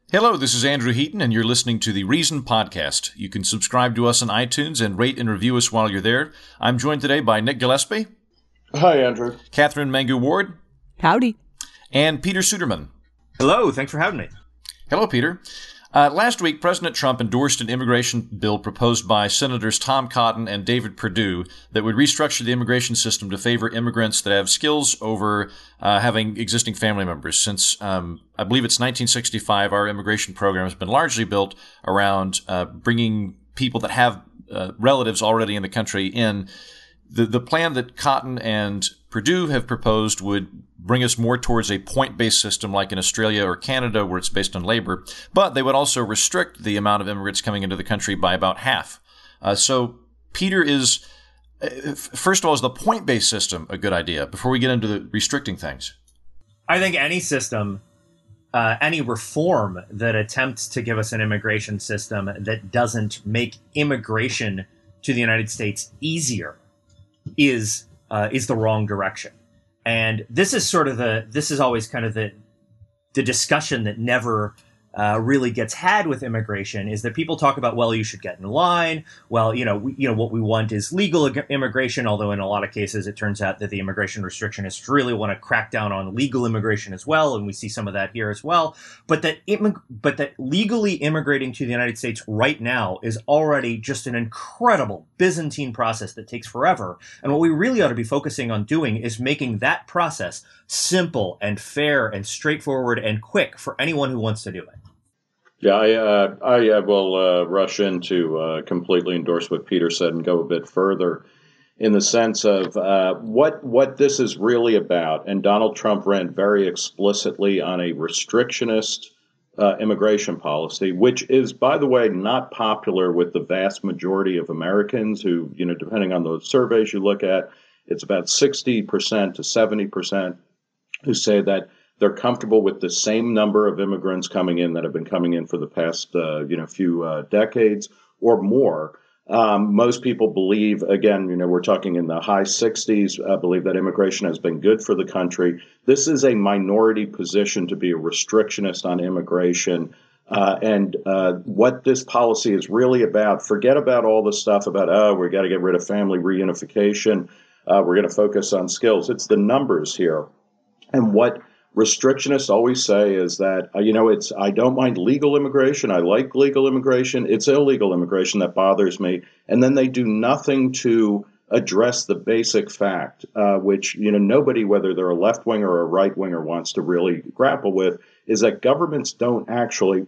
Hello, this is Andrew Heaton, and you're listening to the Reason Podcast. You can subscribe to us on iTunes and rate and review us while you're there. I'm joined today by Nick Gillespie. Hi, Andrew. Catherine Mangu-Ward. Howdy. And Peter Suderman. Hello, thanks for having me. Hello, Peter. Last week, President Trump endorsed an immigration bill proposed by Senators Tom Cotton and David Perdue that would restructure the immigration system to favor immigrants that have skills over having existing family members. Since I believe it's 1965, our immigration program has been largely built around bringing people that have relatives already in the country in. The plan that Cotton and Perdue have proposed would bring us more towards a point-based system like in Australia or Canada where it's based on labor, but they would also restrict the amount of immigrants coming into the country by about half. So, Peter, first of all, is the point-based system a good idea before we get into the restricting things? I think any system, any reform that attempts to give us an immigration system that doesn't make immigration to the United States easier is the wrong direction. And this is always kind of the discussion that never really gets had with immigration, is that people talk about, well, you should get in line. Well, what we want is legal immigration, although in a lot of cases it turns out that the immigration restrictionists really want to crack down on legal immigration as well, and we see some of that here as well. But that legally immigrating to the United States right now is already just an incredible Byzantine process that takes forever. And what we really ought to be focusing on doing is making that process simple and fair and straightforward and quick for anyone who wants to do it. Yeah, I will rush in to completely endorse what Peter said and go a bit further in the sense of what this is really about. And Donald Trump ran very explicitly on a restrictionist immigration policy, which is, by the way, not popular with the vast majority of Americans who, depending on the surveys you look at, it's about 60% to 70% who say that they're comfortable with the same number of immigrants coming in that have been coming in for the past, few decades or more. Most people believe, again, we're talking in the high 60s, believe that immigration has been good for the country. This is a minority position to be a restrictionist on immigration. And what this policy is really about, forget about all the stuff about, we got to get rid of family reunification. We're going to focus on skills. It's the numbers here. And what restrictionists always say is that, I don't mind legal immigration. I like legal immigration. It's illegal immigration that bothers me. And then they do nothing to address the basic fact, which, nobody, whether they're a left winger or a right winger, wants to really grapple with, is that governments don't actually,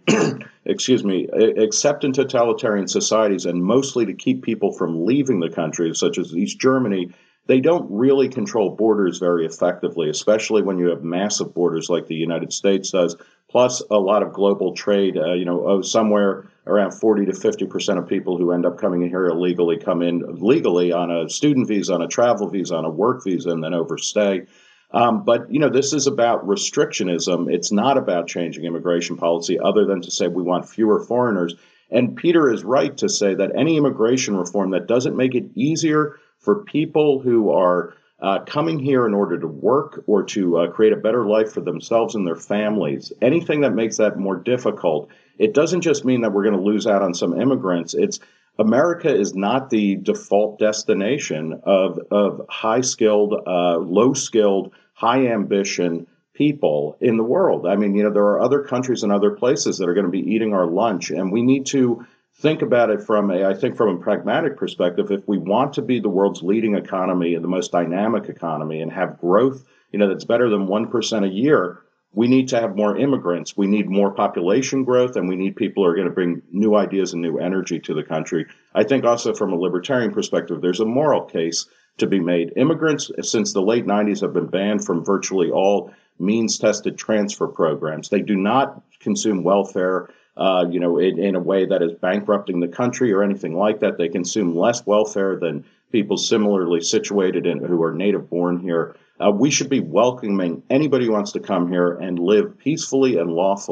except in totalitarian societies and mostly to keep people from leaving the country, such as East Germany, they don't really control borders very effectively, especially when you have massive borders like the United States does, plus a lot of global trade. Somewhere around 40 to 50% of people who end up coming in here illegally come in legally on a student visa, on a travel visa, on a work visa, and then overstay. But this is about restrictionism. It's not about changing immigration policy other than to say we want fewer foreigners. And Peter is right to say that any immigration reform that doesn't make it easier for people who are coming here in order to work or to create a better life for themselves and their families, anything that makes that more difficult, it doesn't just mean that we're going to lose out on some immigrants. America is not the default destination of high-skilled, low-skilled, high-ambition people in the world. I mean, there are other countries and other places that are going to be eating our lunch, and we need to think about it from a pragmatic perspective. If we want to be the world's leading economy and the most dynamic economy and have growth, that's better than 1% a year, we need to have more immigrants. We need more population growth, and we need people who are going to bring new ideas and new energy to the country. I think also from a libertarian perspective, there's a moral case to be made. Immigrants, since the late 90s, have been banned from virtually all means-tested transfer programs. They do not consume welfare in a way that is bankrupting the country or anything like that. They consume less welfare than people similarly situated and who are native born here. We should be welcoming anybody who wants to come here and live peacefully and lawfully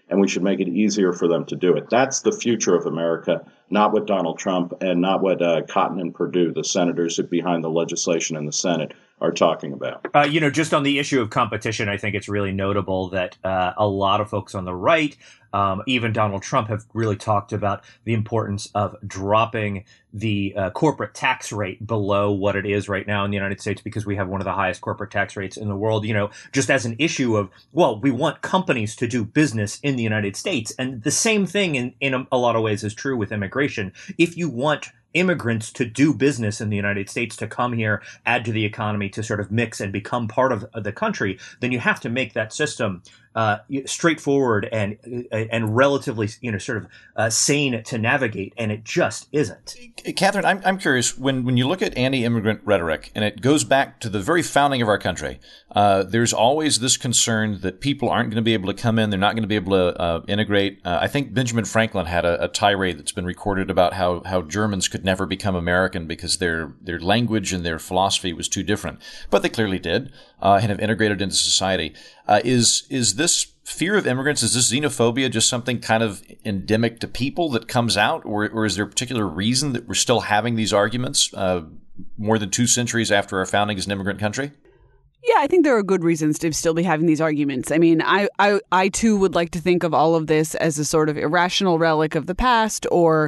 and we should make it easier for them to do it. That's the future of America, not what Donald Trump and not what Cotton and Perdue, the senators behind the legislation in the Senate, are talking about. Just on the issue of competition, I think it's really notable that a lot of folks on the right, even Donald Trump, have really talked about the importance of dropping the corporate tax rate below what it is right now in the United States, because we have one of the highest corporate tax rates in the world, just as an issue of, well, we want companies to do business in the United States. And the same thing in a lot of ways is true with immigration. If you want immigrants to do business in the United States, to come here, add to the economy, to sort of mix and become part of the country, then you have to make that system straightforward and relatively, sane to navigate, and it just isn't. Catherine, I'm curious, when you look at anti-immigrant rhetoric, and it goes back to the very founding of our country, there's always this concern that people aren't going to be able to come in, they're not going to be able to integrate. I think Benjamin Franklin had a tirade that's been recorded about how Germans could never become American because their language and their philosophy was too different. But they clearly did, and have integrated into society. Is this fear of immigrants, is this xenophobia just something kind of endemic to people that comes out, or is there a particular reason that we're still having these arguments more than 2 centuries after our founding as an immigrant country? Yeah, I think there are good reasons to still be having these arguments. I mean, I too would like to think of all of this as a sort of irrational relic of the past, or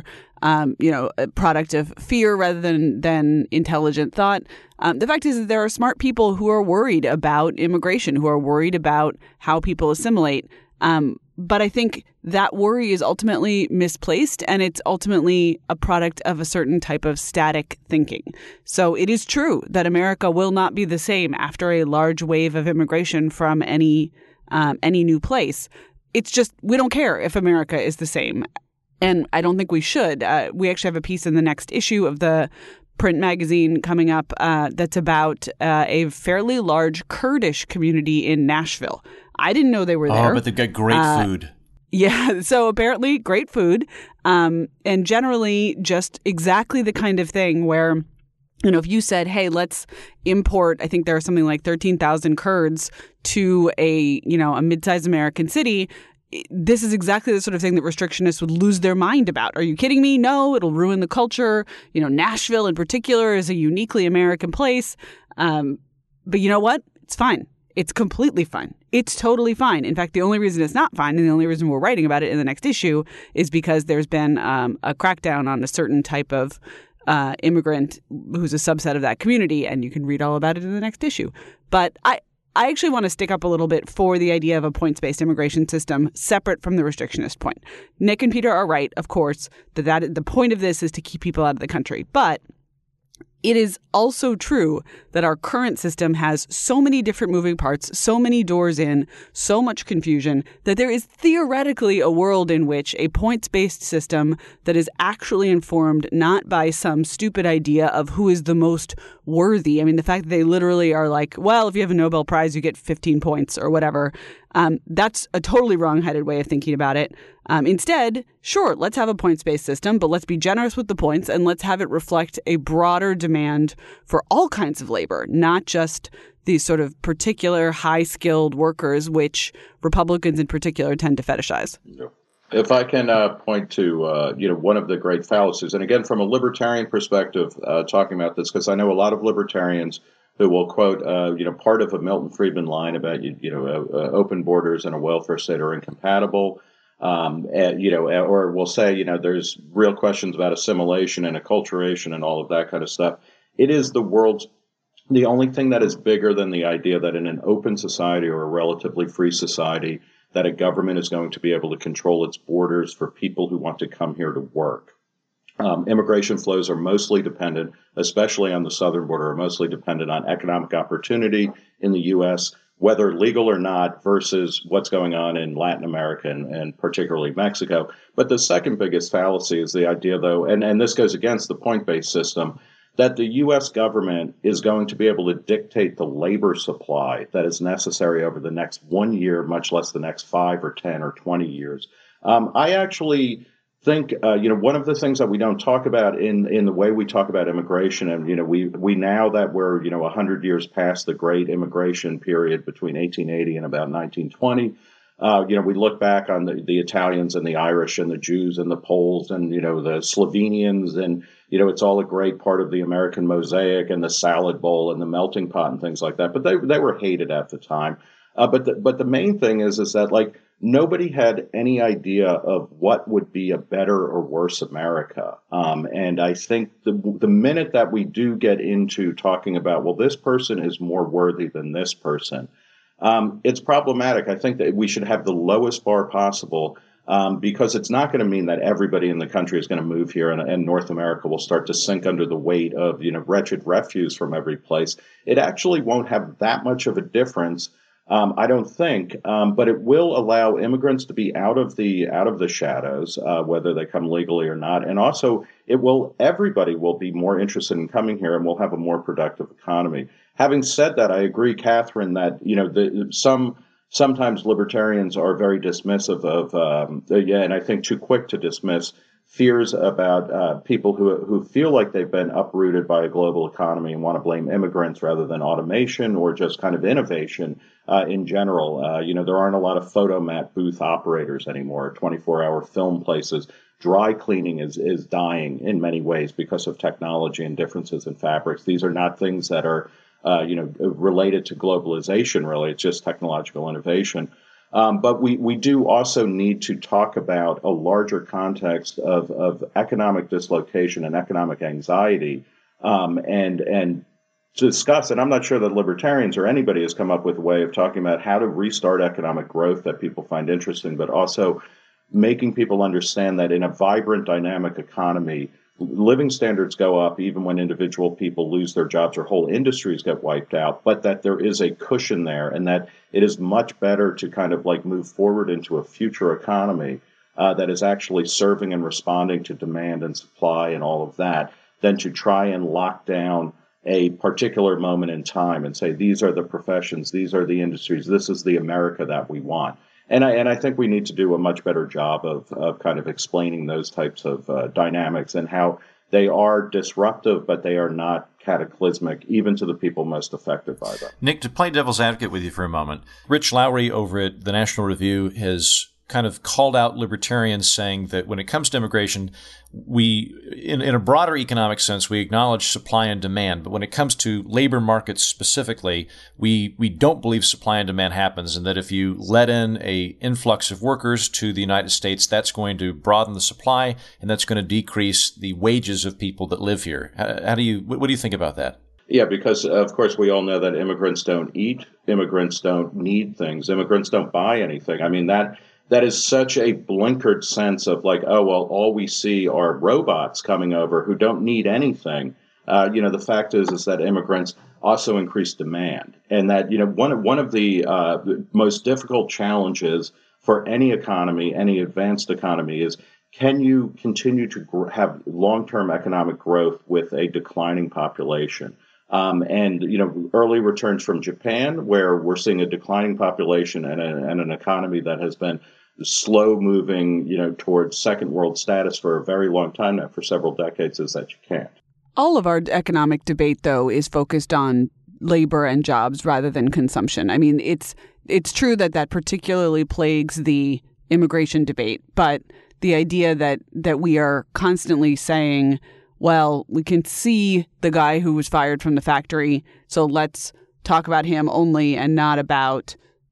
a product of fear rather than intelligent thought. The fact is that there are smart people who are worried about immigration, who are worried about how people assimilate. But I think that worry is ultimately misplaced, and it's ultimately a product of a certain type of static thinking. So it is true that America will not be the same after a large wave of immigration from any new place. It's just we don't care if America is the same. And I don't think we should. We actually have a piece in the next issue of the print magazine coming up that's about a fairly large Kurdish community in Nashville. I didn't know they were there. Oh, but they've got great food. Yeah, so apparently great food, and generally just exactly the kind of thing where, if you said, hey, let's import, I think there are something like 13,000 Kurds to a mid-sized American city, this is exactly the sort of thing that restrictionists would lose their mind about. Are you kidding me? No, it'll ruin the culture. Nashville in particular is a uniquely American place. But you know what? It's fine. It's completely fine. It's totally fine. In fact, the only reason it's not fine, and the only reason we're writing about it in the next issue, is because there's been a crackdown on a certain type of immigrant who's a subset of that community, and you can read all about it in the next issue. But I actually want to stick up a little bit for the idea of a points-based immigration system separate from the restrictionist point. Nick and Peter are right, of course, that the point of this is to keep people out of the country. But it is also true that our current system has so many different moving parts, so many doors in, so much confusion, that there is theoretically a world in which a points-based system that is actually informed not by some stupid idea of who is the most worthy. I mean, the fact that they literally are like, well, if you have a Nobel Prize, you get 15 points or whatever. That's a totally wrong-headed way of thinking about it. Instead, sure, let's have a points-based system, but let's be generous with the points and let's have it reflect a broader demand for all kinds of labor, not just these sort of particular high-skilled workers, which Republicans in particular tend to fetishize. If I can point to, one of the great fallacies, and again, from a libertarian perspective, talking about this, because I know a lot of libertarians who will quote, part of a Milton Friedman line about, open borders and a welfare state are incompatible, or will say, there's real questions about assimilation and acculturation and all of that kind of stuff. It is the only thing that is bigger than the idea that in an open society or a relatively free society, that a government is going to be able to control its borders for people who want to come here to work. Immigration flows are mostly dependent, especially on the southern border, are mostly dependent on economic opportunity in the U.S., whether legal or not, versus what's going on in Latin America and particularly Mexico. But the second biggest fallacy is the idea, though, and this goes against the point-based system, that the U.S. government is going to be able to dictate the labor supply that is necessary over the next 1 year, much less the next 5 or 10 or 20 years. I actually think, one of the things that we don't talk about in the way we talk about immigration, and, we now that we're, 100 years past the great immigration period between 1880 and about 1920, We look back on the Italians and the Irish and the Jews and the Poles and, the Slovenians, and, it's all a great part of the American mosaic, and the salad bowl and the melting pot and things like that. But they were hated at the time. But the main thing is that, like, nobody had any idea of what would be a better or worse America. And I think the minute that we do get into talking about, well, this person is more worthy than this person, it's problematic. I think that we should have the lowest bar possible, because it's not going to mean that everybody in the country is going to move here and North America will start to sink under the weight of, wretched refuse from every place. It actually won't have that much of a difference. I don't think, but it will allow immigrants to be out of the shadows, whether they come legally or not, and also everybody will be more interested in coming here, and we'll have a more productive economy. Having said that, I agree, Catherine, that sometimes libertarians are very dismissive of, and I think too quick to dismiss fears about people who feel like they've been uprooted by a global economy and want to blame immigrants rather than automation or just kind of innovation in general. There aren't a lot of photomat booth operators anymore, 24-hour film places. Dry cleaning is dying in many ways because of technology and differences in fabrics. These are not things that are related to globalization, really. It's just technological innovation. But we do also need to talk about a larger context of economic dislocation and economic anxiety, and discuss, and I'm not sure that libertarians or anybody has come up with a way of talking about how to restart economic growth that people find interesting, but also making people understand that in a vibrant, dynamic economy, living standards go up even when individual people lose their jobs or whole industries get wiped out, but that there is a cushion there, and that it is much better to kind of like move forward into a future economy that is actually serving and responding to demand and supply and all of that, than to try and lock down a particular moment in time and say, these are the professions, these are the industries, this is the America that we want. And I think we need to do a much better job of kind of explaining those types of dynamics and how they are disruptive, but they are not cataclysmic, even to the people most affected by them. Nick, to play devil's advocate with you for a moment, Rich Lowry over at the National Review has kind of called out libertarians, saying that when it comes to immigration, we, in a broader economic sense, we acknowledge supply and demand. But when it comes to labor markets specifically, we don't believe supply and demand happens, and that if you let in a influx of workers to the United States, that's going to broaden the supply, and that's going to decrease the wages of people that live here. What do you think about that? Yeah, because, of course, we all know that immigrants don't eat, immigrants don't need things, immigrants don't buy anything. I mean, that is such a blinkered sense of like, oh, well, all we see are robots coming over who don't need anything. The fact is that immigrants also increase demand. And that, one of the most difficult challenges for any economy, any advanced economy, is can you continue to have long-term economic growth with a declining population? Early returns from Japan, where we're seeing a declining population and an economy that has been slow moving, towards second world status for a very long time now, for several decades, is that you can't. All of our economic debate, though, is focused on labor and jobs rather than consumption. I mean, it's true that particularly plagues the immigration debate, but the idea that we are constantly saying, well, we can see the guy who was fired from the factory, so let's talk about him only and not about,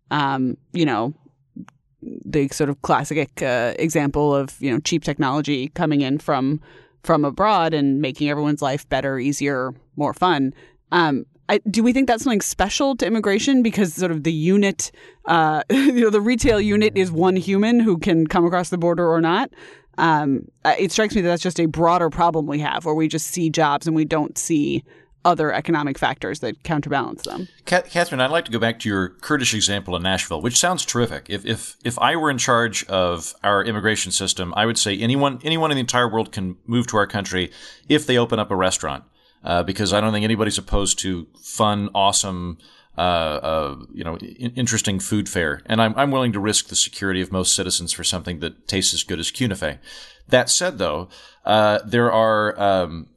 the sort of classic example of, cheap technology coming in from abroad and making everyone's life better, easier, more fun. Do we think that's something special to immigration because sort of the unit, the retail unit is one human who can come across the border or not? It strikes me that that's just a broader problem we have, where we just see jobs and we don't see other economic factors that counterbalance them. Catherine, I'd like to go back to your Kurdish example in Nashville, which sounds terrific. If I were in charge of our immigration system, I would say anyone in the entire world can move to our country if they open up a restaurant, because I don't think anybody's opposed to fun, awesome, interesting food fare. And I'm willing to risk the security of most citizens for something that tastes as good as Cunafé. That said, though, there are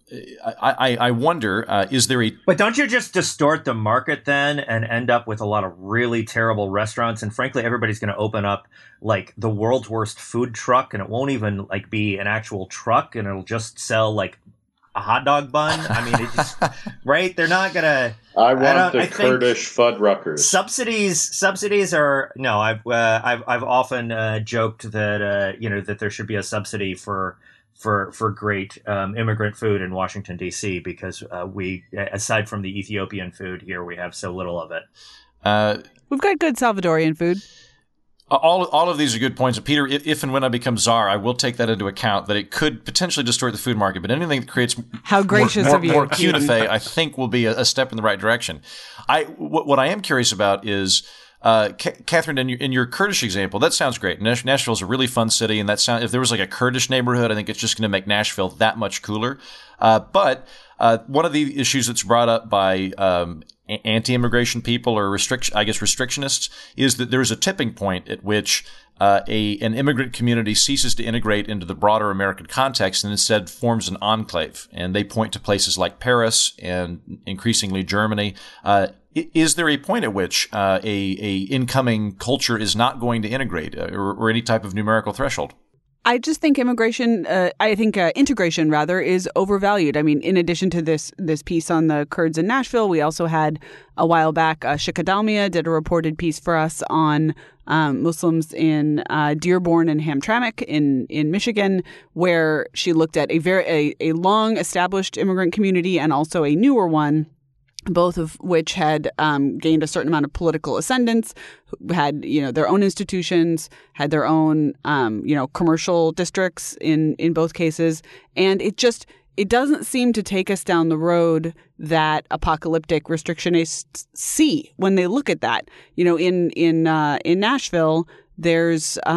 I wonder, is there a... But don't you just distort the market then and end up with a lot of really terrible restaurants? And frankly, everybody's going to open up like the world's worst food truck, and it won't even like be an actual truck, and it'll just sell like a hot dog bun. I mean, it just, right? They're not going to... I want the Kurdish Fuddruckers. Subsidies are no. I've often joked that that there should be a subsidy for great immigrant food in Washington D.C. because we, aside from the Ethiopian food here, we have so little of it. We've got good Salvadorian food. All of these are good points. Peter, if and when I become czar, I will take that into account, that it could potentially distort the food market, but anything that creates how gracious more, of you, more cuneife, I think will be a step in the right direction. What I am curious about is, Catherine, in your Kurdish example, that sounds great. Nashville is a really fun city, and if there was like a Kurdish neighborhood, I think it's just going to make Nashville that much cooler. But one of the issues that's brought up by anti-immigration people or restrictionists is that there is a tipping point at which an immigrant community ceases to integrate into the broader American context and instead forms an enclave. And they point to places like Paris and increasingly Germany. Is there a point at which a incoming culture is not going to integrate or any type of numerical threshold? I just think integration rather is overvalued. I mean, in addition to this piece on the Kurds in Nashville, we also had a while back, Shikha Dalmia did a reported piece for us on Muslims in Dearborn and Hamtramck in Michigan, where she looked at a long established immigrant community and also a newer one, both of which had gained a certain amount of political ascendance, had their own institutions, had their own commercial districts in both cases, and it doesn't seem to take us down the road that apocalyptic restrictionists see when they look at that. In Nashville, there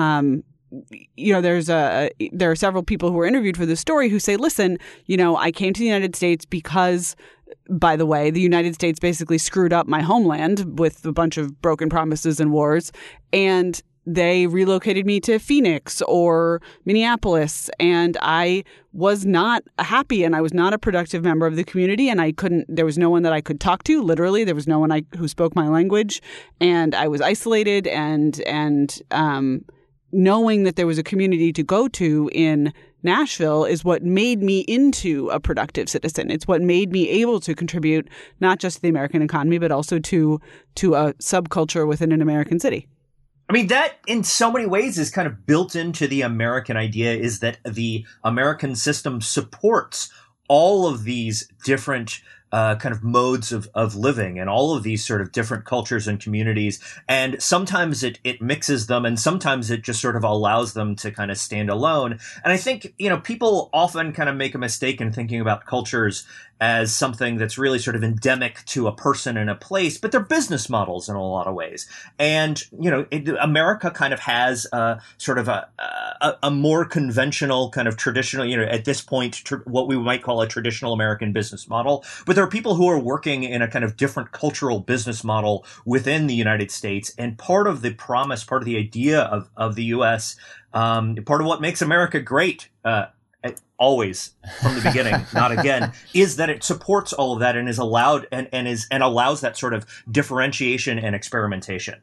are several people who were interviewed for this story who say, listen, I came to the United States because, by the way, the United States basically screwed up my homeland with a bunch of broken promises and wars, and they relocated me to Phoenix or Minneapolis, and I was not happy, and I was not a productive member of the community, and there was no one that I could talk to. Literally, there was no one who spoke my language, and I was isolated, and knowing that there was a community to go to in Nashville is what made me into a productive citizen. It's what made me able to contribute not just to the American economy, but also to a subculture within an American city. I mean, that in so many ways is kind of built into the American idea, is that the American system supports all of these different kind of modes of living and all of these sort of different cultures and communities. And sometimes it mixes them, and sometimes it just sort of allows them to kind of stand alone. And I think, people often kind of make a mistake in thinking about cultures as something that's really sort of endemic to a person and a place, but they're business models in a lot of ways. And, America kind of has sort of a more conventional kind of traditional, at this point, what we might call a traditional American business model. But there are people who are working in a kind of different cultural business model within the United States. And part of the promise, part of the idea of the U.S., part of what makes America great, always from the beginning, not again, is that it supports all of that and is allowed and allows that sort of differentiation and experimentation.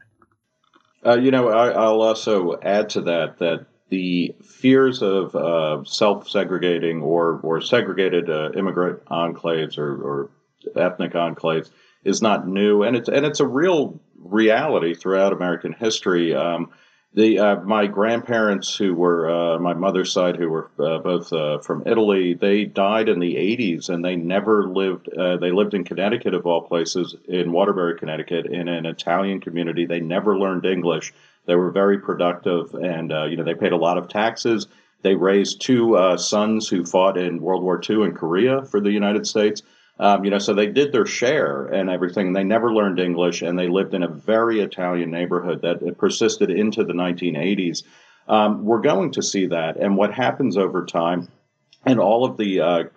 I'll also add to that the fears of self-segregating or segregated immigrant enclaves or ethnic enclaves is not new, and it's a real reality throughout American history. My grandparents, who were my mother's side, who were both from Italy, they died in the 80s, and they never lived. They lived in Connecticut, of all places, in Waterbury, Connecticut, in an Italian community. They never learned English. They were very productive, and they paid a lot of taxes. They raised two sons who fought in World War II in Korea for the United States. So they did their share and everything. They never learned English, and they lived in a very Italian neighborhood that persisted into the 1980s. We're going to see that, and what happens over time, and all of the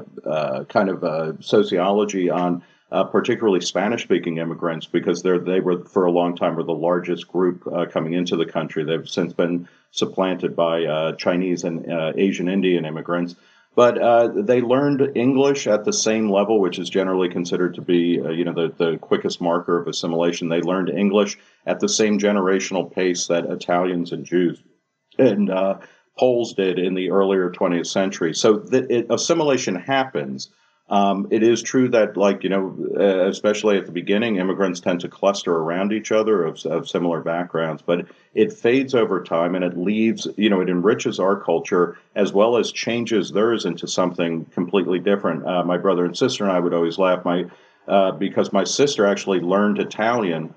sociology on particularly Spanish-speaking immigrants, because they were for a long time the largest group coming into the country. They've since been supplanted by Chinese and Asian Indian immigrants. But they learned English at the same level, which is generally considered to be, the quickest marker of assimilation. They learned English at the same generational pace that Italians and Jews and Poles did in the earlier 20th century. So assimilation happens. It is true that, especially at the beginning, immigrants tend to cluster around each other of similar backgrounds, but it fades over time and it leaves, it enriches our culture as well as changes theirs into something completely different. My brother and sister and I would always laugh because my sister actually learned Italian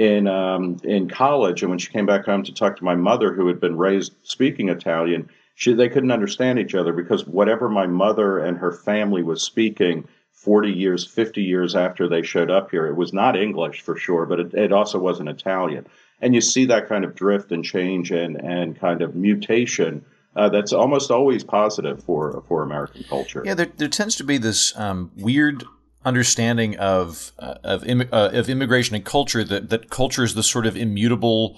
in college, and when she came back home to talk to my mother, who had been raised speaking Italian, they couldn't understand each other because whatever my mother and her family was speaking 40 years, 50 years after they showed up here, it was not English for sure, but it also wasn't Italian. And you see that kind of drift and change and kind of mutation that's almost always positive for American culture. Yeah, there tends to be this weird understanding of immigration and culture that culture is the sort of immutable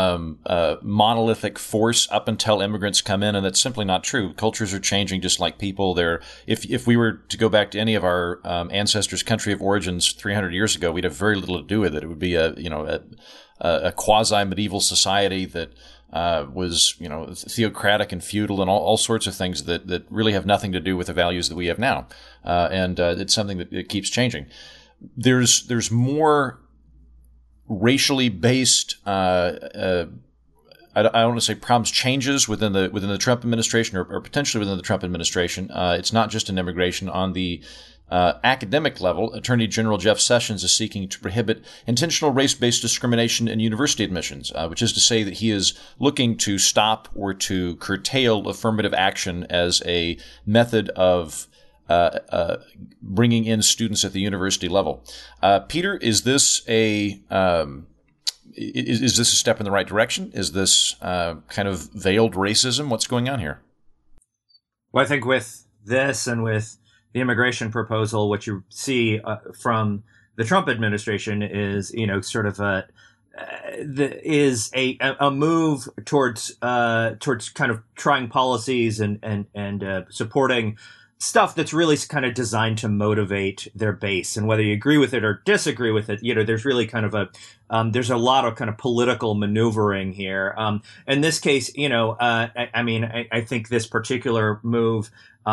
monolithic force up until immigrants come in, and that's simply not true. Cultures are changing just like people. If we were to go back to any of our ancestors' country of origins 300 years ago, we'd have very little to do with it. It would be a quasi medieval society that was theocratic and feudal and all sorts of things that really have nothing to do with the values that we have now, and it's something that keeps changing. There's more racially based I don't want to say problems, changes within the Trump administration or potentially within the Trump administration. It's not just in immigration. On the academic level, Attorney General Jeff Sessions is seeking to prohibit intentional race-based discrimination in university admissions, which is to say that he is looking to stop or to curtail affirmative action as a method of bringing in students at the university level. Peter, is this a step in the right direction? Is this kind of veiled racism? What's going on here? Well, I think with this and with the immigration proposal, what you see from the Trump administration is, sort of a move towards kind of trying policies and supporting stuff that's really kind of designed to motivate their base. And whether you agree with it or disagree with it, there's really kind of there's a lot of kind of political maneuvering here. In this case, I think this particular move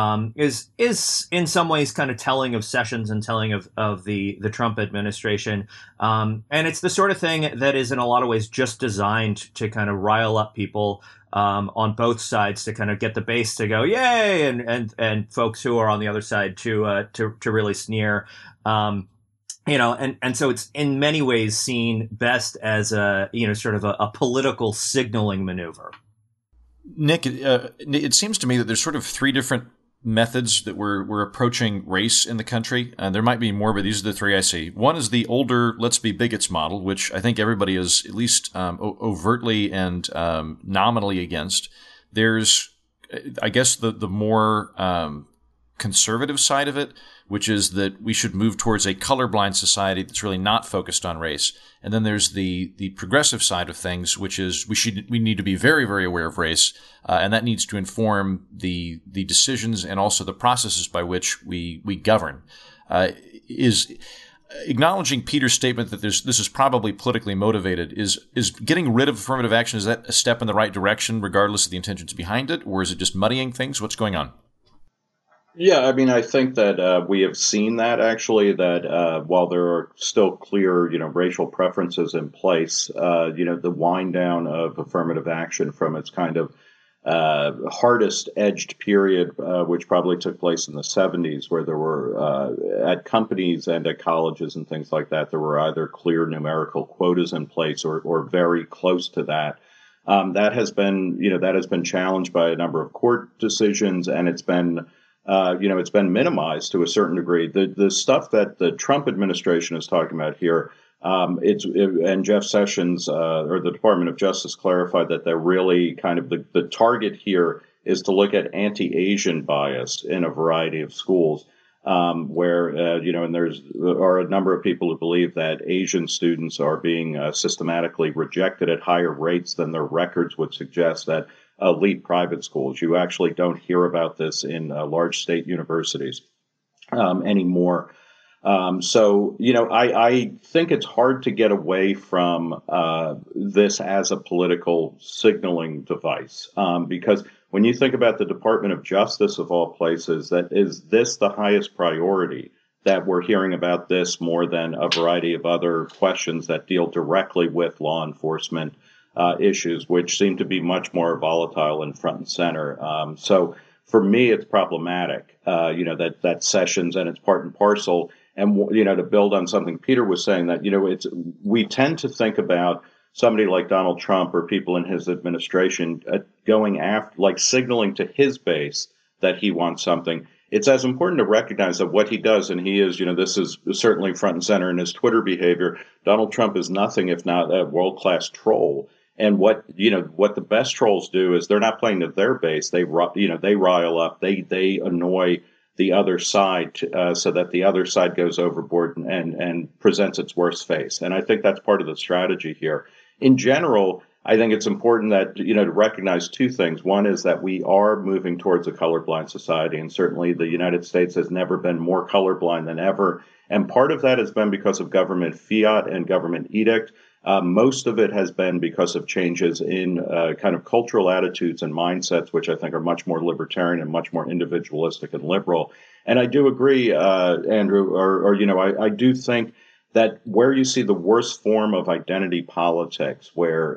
is in some ways kind of telling of Sessions and telling of the Trump administration. And it's the sort of thing that is in a lot of ways just designed to kind of rile up people on both sides, to kind of get the base to go yay, and folks who are on the other side to really sneer. And so it's in many ways seen best as sort of a political signaling maneuver. Nick, it seems to me that there's sort of three different methods that we're approaching race in the country. There might be more, but these are the three I see. One is the older let's be bigots model, which I think everybody is at least overtly and nominally against. There's, I guess, the more conservative side of it, which is that we should move towards a colorblind society that's really not focused on race. And then there's the progressive side of things, which is we need to be very, very aware of race, and that needs to inform the decisions and also the processes by which we govern. Is acknowledging Peter's statement that this is probably politically motivated, is getting rid of affirmative action, is that a step in the right direction regardless of the intentions behind it, or is it just muddying things? What's going on? Yeah, I mean, I think that we have seen that actually, that while there are still clear, racial preferences in place, the wind down of affirmative action from its kind of hardest edged period, which probably took place in the 70s, where there were at companies and at colleges and things like that, there were either clear numerical quotas in place or very close to that. That has been challenged by a number of court decisions, and it's been minimized to a certain degree. The stuff that the Trump administration is talking about here, and Jeff Sessions or the Department of Justice clarified that they're really kind of the target here is to look at anti-Asian bias in a variety of schools, where and there are a number of people who believe that Asian students are being systematically rejected at higher rates than their records would suggest, that elite private schools. You actually don't hear about this in large state universities anymore. So, I think it's hard to get away from this as a political signaling device because when you think about the Department of Justice of all places, that is this the highest priority that we're hearing about this more than a variety of other questions that deal directly with law enforcement issues, which seem to be much more volatile and front and center. So for me, it's problematic, that Sessions and it's part and parcel. And, to build on something Peter was saying that, we tend to think about somebody like Donald Trump or people in his administration going after, like signaling to his base that he wants something. It's as important to recognize that what he does, and he is, this is certainly front and center in his Twitter behavior. Donald Trump is nothing if not a world-class troll. And what the best trolls do is they're not playing to their base. They rile up, they annoy the other side so that the other side goes overboard and presents its worst face. And I think that's part of the strategy here. In general, I think it's important that, to recognize two things. One is that we are moving towards a colorblind society, and certainly the United States has never been more colorblind than ever. And part of that has been because of government fiat and government edict. Most of it has been because of changes in kind of cultural attitudes and mindsets, which I think are much more libertarian and much more individualistic and liberal. And I do agree, Andrew, I do think that where you see the worst form of identity politics, where,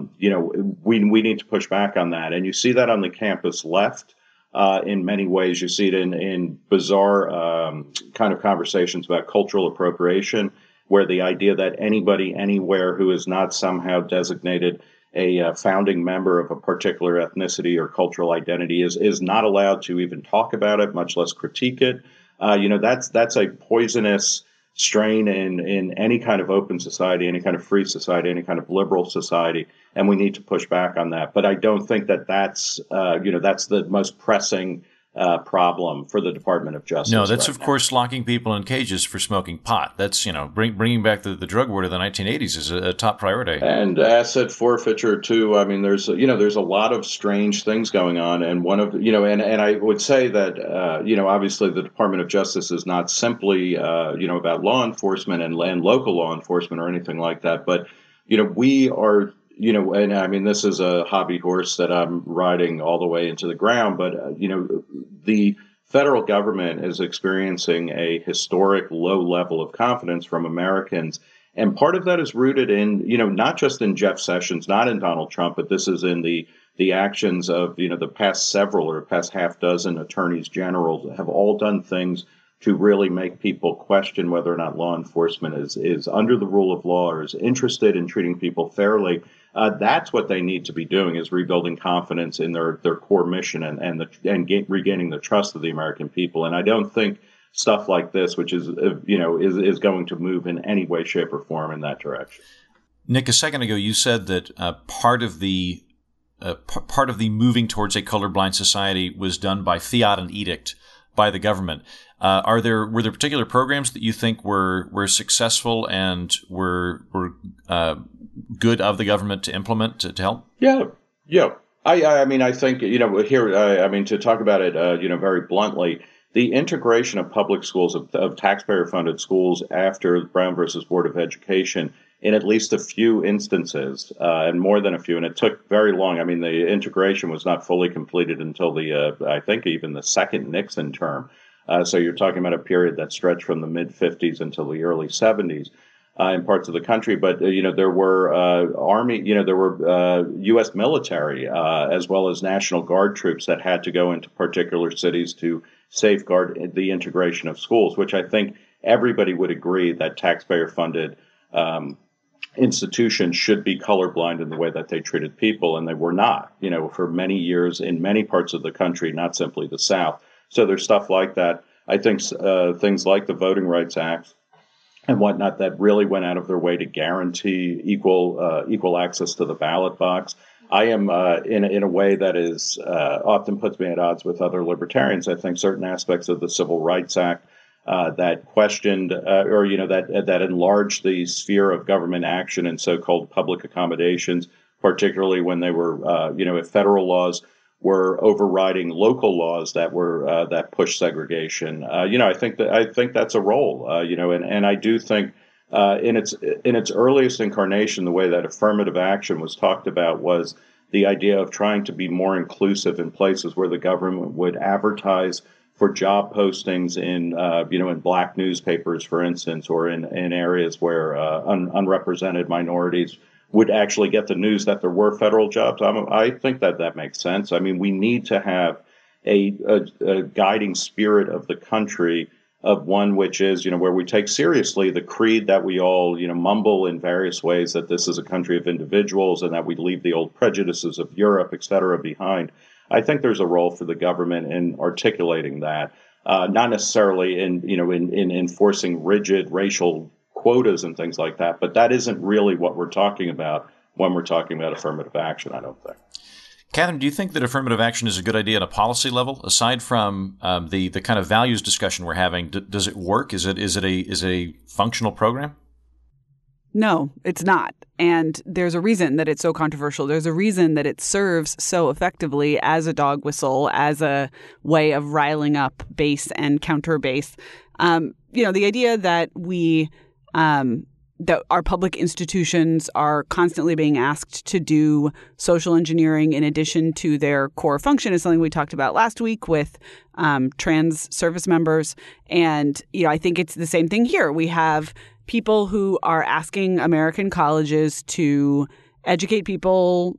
we need to push back on that. And you see that on the campus left. In many ways, you see it in bizarre kind of conversations about cultural appropriation, where the idea that anybody anywhere who is not somehow designated a founding member of a particular ethnicity or cultural identity is not allowed to even talk about it, much less critique it. That's a poisonous strain in any kind of open society, any kind of free society, any kind of liberal society, and we need to push back on that. But I don't think that's the most pressing problem for the Department of Justice. No, that's right of now. course locking people in cages for smoking pot. That's bringing back the drug war to the 1980s is a top priority. And asset forfeiture too. I mean, there's a lot of strange things going on, and one of and I would say that obviously the Department of Justice is not simply about law enforcement and local law enforcement or anything like that, but we are. And I mean, this is a hobby horse that I'm riding all the way into the ground, but, the federal government is experiencing a historic low level of confidence from Americans. And part of that is rooted in, not just in Jeff Sessions, not in Donald Trump, but this is in the actions of, the past several or past half dozen attorneys general that have all done things to really make people question whether or not law enforcement is under the rule of law or is interested in treating people fairly. That's what they need to be doing, is rebuilding confidence in their core mission and regaining the trust of the American people. And I don't think stuff like this, which is going to move in any way, shape, or form in that direction. Nick, a second ago, you said that part of the moving towards a colorblind society was done by fiat and edict by the government. Were there particular programs that you think were successful and were good of the government to implement to help? Yeah. I mean, I think here. To talk about it, very bluntly, the integration of public schools of taxpayer-funded schools after Brown versus Board of Education in at least a few instances, and more than a few, and it took very long. I mean, the integration was not fully completed until I think even the second Nixon term. So you're talking about a period that stretched from the mid-'50s until the early '70s in parts of the country. But there were Army, there were U.S. military as well as National Guard troops that had to go into particular cities to safeguard the integration of schools, which I think everybody would agree that taxpayer-funded institutions should be colorblind in the way that they treated people, and they were not, for many years in many parts of the country, not simply the South. So there's stuff like that. I think things like the Voting Rights Act and whatnot that really went out of their way to guarantee equal access to the ballot box. I am in a way that is often puts me at odds with other libertarians. I think certain aspects of the Civil Rights Act that questioned that enlarged the sphere of government action and so-called public accommodations particularly when they were, if federal laws were overriding local laws that were that push segregation. I think that's a role. And I do think in its earliest incarnation, the way that affirmative action was talked about was the idea of trying to be more inclusive in places where the government would advertise for job postings in black newspapers, for instance, or in areas where unrepresented minorities would actually get the news that there were federal jobs. I think that makes sense. I mean, we need to have a guiding spirit of the country, of one which is, where we take seriously the creed that we all, mumble in various ways, that this is a country of individuals and that we leave the old prejudices of Europe, et cetera, behind. I think there's a role for the government in articulating that, not necessarily in enforcing rigid racial quotas and things like that, but that isn't really what we're talking about when we're talking about affirmative action, I don't think. Catherine, do you think that affirmative action is a good idea at a policy level? Aside from the kind of values discussion we're having, does it work? Is it a functional program? No, it's not. And there's a reason that it's so controversial. There's a reason that it serves so effectively as a dog whistle, as a way of riling up base and counter base. The idea that that our public institutions are constantly being asked to do social engineering in addition to their core function is something we talked about last week with trans service members. And, I think it's the same thing here. We have people who are asking American colleges to educate people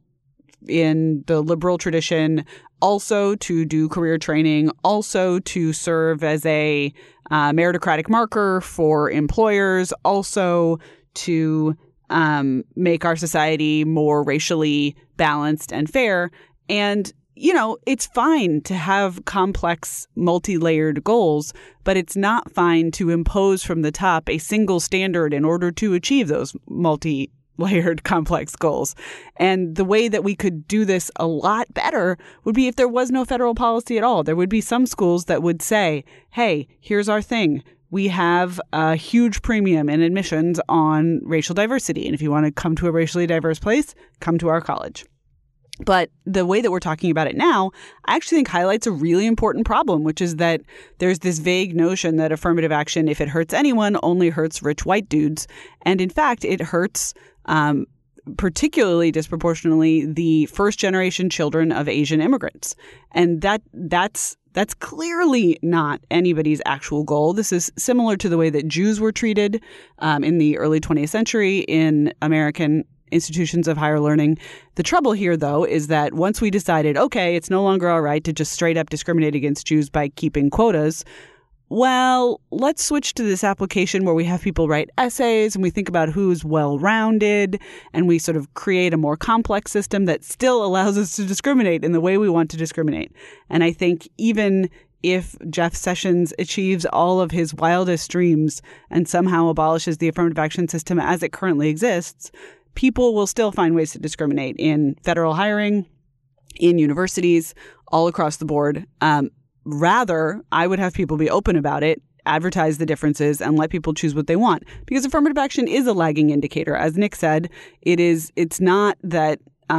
in the liberal tradition, also to do career training, also to serve as a meritocratic marker for employers, also to make our society more racially balanced and fair. And, it's fine to have complex, multi-layered goals, but it's not fine to impose from the top a single standard in order to achieve those multi-layered complex goals. And the way that we could do this a lot better would be if there was no federal policy at all. There would be some schools that would say, hey, here's our thing. We have a huge premium in admissions on racial diversity. And if you want to come to a racially diverse place, come to our college. But the way that we're talking about it now, I actually think highlights a really important problem, which is that there's this vague notion that affirmative action, if it hurts anyone, only hurts rich white dudes. And in fact, it hurts particularly disproportionately the first-generation children of Asian immigrants. And that's clearly not anybody's actual goal. This is similar to the way that Jews were treated in the early 20th century in American institutions of higher learning. The trouble here, though, is that once we decided, okay, it's no longer all right to just straight up discriminate against Jews by keeping quotas, well, let's switch to this application where we have people write essays and we think about who's well-rounded and we sort of create a more complex system that still allows us to discriminate in the way we want to discriminate. And I think even if Jeff Sessions achieves all of his wildest dreams and somehow abolishes the affirmative action system as it currently exists, people will still find ways to discriminate in federal hiring, in universities, all across the board. Rather, I would have people be open about it, advertise the differences, and let people choose what they want. Because affirmative action is a lagging indicator. As Nick said, it's not that,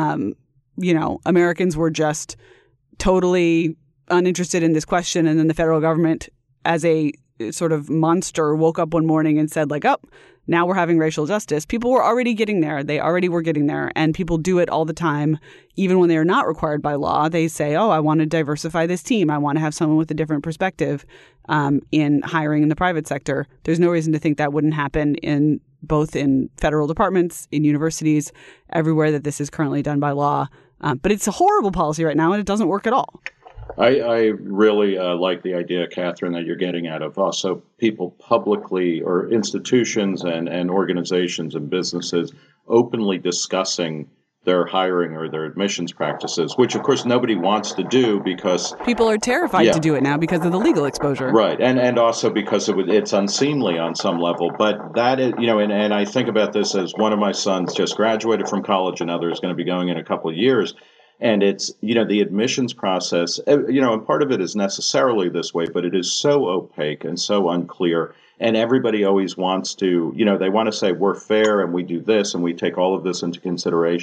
Americans were just totally uninterested in this question and then the federal government as a sort of monster woke up one morning and said like, oh, now we're having racial justice. People were already getting there. They already were getting there. And people do it all the time. Even when they are not required by law, they say, oh, I want to diversify this team. I want to have someone with a different perspective in hiring in the private sector. There's no reason to think that wouldn't happen in both in federal departments, in universities, everywhere that this is currently done by law. But it's a horrible policy right now, and it doesn't work at all. I really like the idea, Catherine, that you're getting out of also people publicly or institutions and organizations and businesses openly discussing their hiring or their admissions practices, which, of course, nobody wants to do because people are terrified to do it now because of the legal exposure. Right. And also because it's unseemly on some level. But that is, and I think about this as one of my sons just graduated from college, another is going to be going in a couple of years. And it's, the admissions process, and part of it is necessarily this way, but it is so opaque and so unclear. And everybody always wants to, they want to say we're fair and we do this and we take all of this into consideration.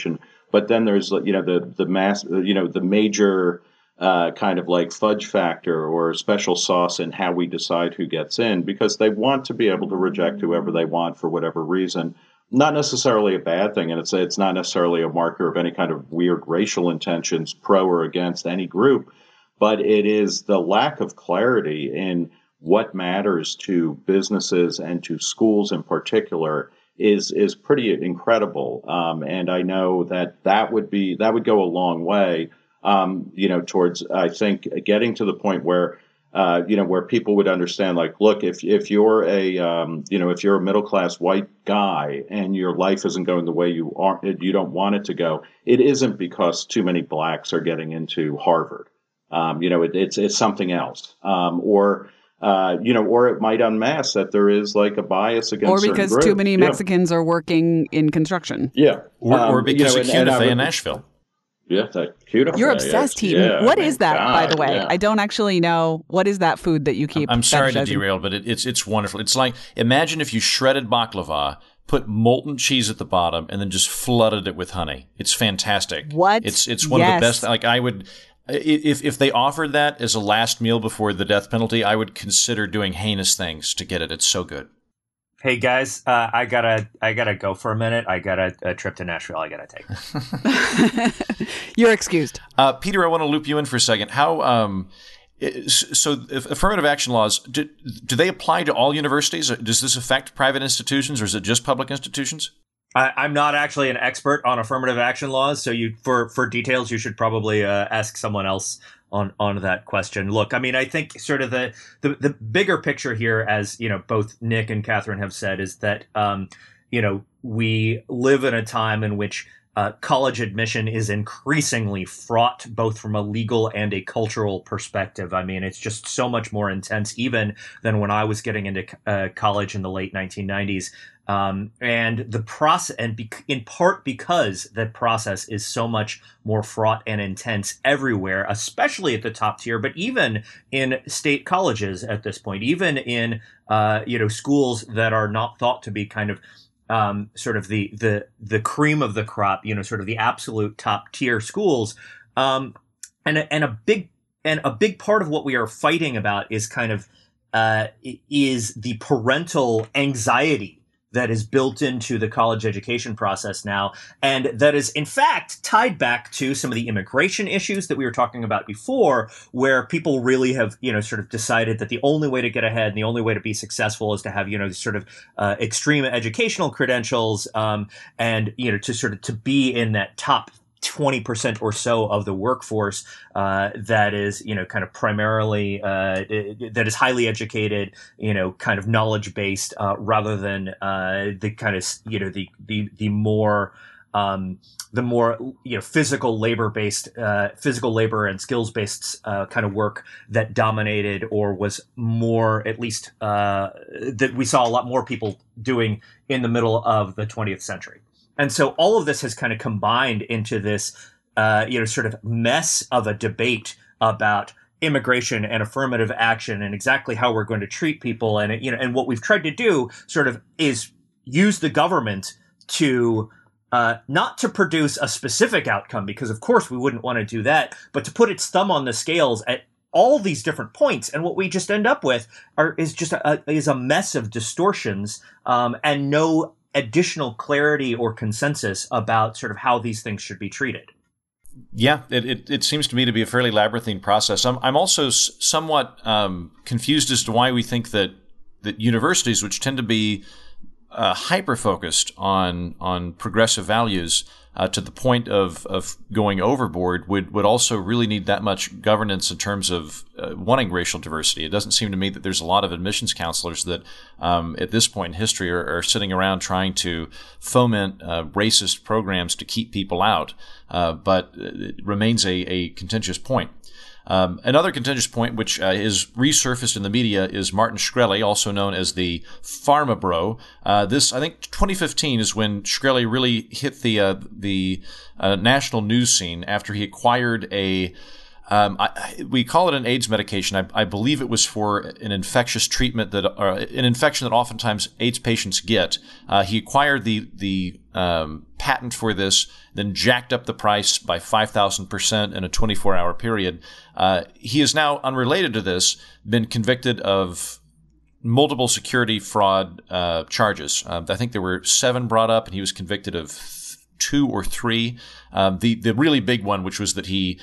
But then there's, the mass, the major kind of like fudge factor or special sauce in how we decide who gets in, because they want to be able to reject whoever they want for whatever reason. Not necessarily a bad thing, and it's not necessarily a marker of any kind of weird racial intentions, pro or against any group, but it is the lack of clarity in what matters to businesses and to schools in particular is pretty incredible. And I know that would go a long way, towards, I think, getting to the point where, where people would understand, like, look, if you're if you're a middle class white guy and your life isn't going the way you don't want it to go, it isn't because too many blacks are getting into Harvard. It's something else. Or it might unmask that there is like a bias against, or because too many Mexicans are working in construction. Yeah, or because of Cutife in Nashville. Yeah, that Cutife. You're obsessed, Heaton. Yeah, what is that, God, by the way? yeah. I don't actually know. What is that food that you keep? I'm sorry to fetishizing? derail, but it's wonderful. It's like, imagine if you shredded baklava, put molten cheese at the bottom, and then just flooded it with honey. It's fantastic. What? It's one of the best. Like, I would, if they offered that as a last meal before the death penalty, I would consider doing heinous things to get it. It's so good. Hey guys, I gotta go for a minute. I got a trip to Nashville I gotta take. You're excused. Peter, I want to loop you in for a second. How so if affirmative action laws, do they apply to all universities? Does this affect private institutions, or is it just public institutions? I'm not actually an expert on affirmative action laws, so for details you should probably ask someone else on that question. Look, I mean, I think sort of the bigger picture here, as both Nick and Catherine have said, is that we live in a time in which college admission is increasingly fraught, both from a legal and a cultural perspective. I mean, it's just so much more intense even than when I was getting into college in the late 1990s. And the process, in part because that process is so much more fraught and intense everywhere, especially at the top tier, but even in state colleges at this point, even in, schools that are not thought to be kind of, sort of the cream of the crop, sort of the absolute top tier schools. And a big part of what we are fighting about is kind of, is the parental anxiety that is built into the college education process now, and that is in fact tied back to some of the immigration issues that we were talking about before, where people really have, sort of decided that the only way to get ahead and the only way to be successful is to have, sort of extreme educational credentials, and to be in that top 20% or so of the workforce that is, kind of primarily that is highly educated, kind of knowledge based, rather than the kind of the more physical labor and skills based kind of work that dominated, or was more, at least that we saw a lot more people doing in the middle of the 20th century. And so all of this has kind of combined into this, sort of mess of a debate about immigration and affirmative action and exactly how we're going to treat people. And, and what we've tried to do sort of is use the government to, not to produce a specific outcome, because of course we wouldn't want to do that, but to put its thumb on the scales at all these different points. And what we just end up with is a mess of distortions, and no additional clarity or consensus about sort of how these things should be treated. Yeah, it seems to me to be a fairly labyrinthine process. I'm also somewhat confused as to why we think that universities, which tend to be hyper-focused on progressive values to the point of going overboard, would also really need that much governance in terms of wanting racial diversity. It doesn't seem to me that there's a lot of admissions counselors that at this point in history are sitting around trying to foment racist programs to keep people out, but it remains a contentious point. Another contentious point, which is resurfaced in the media, is Martin Shkreli, also known as the Pharma Bro. This, I think, 2015 is when Shkreli really hit the national news scene after he acquired a We call it an AIDS medication. I believe it was for an infectious treatment an infection that oftentimes AIDS patients get. He acquired the patent for this, then jacked up the price by 5,000% in a 24-hour period. He is now, unrelated to this, been convicted of multiple security fraud charges. I think there were 7 brought up, and he was convicted of 2 or 3. The really big one, which was that he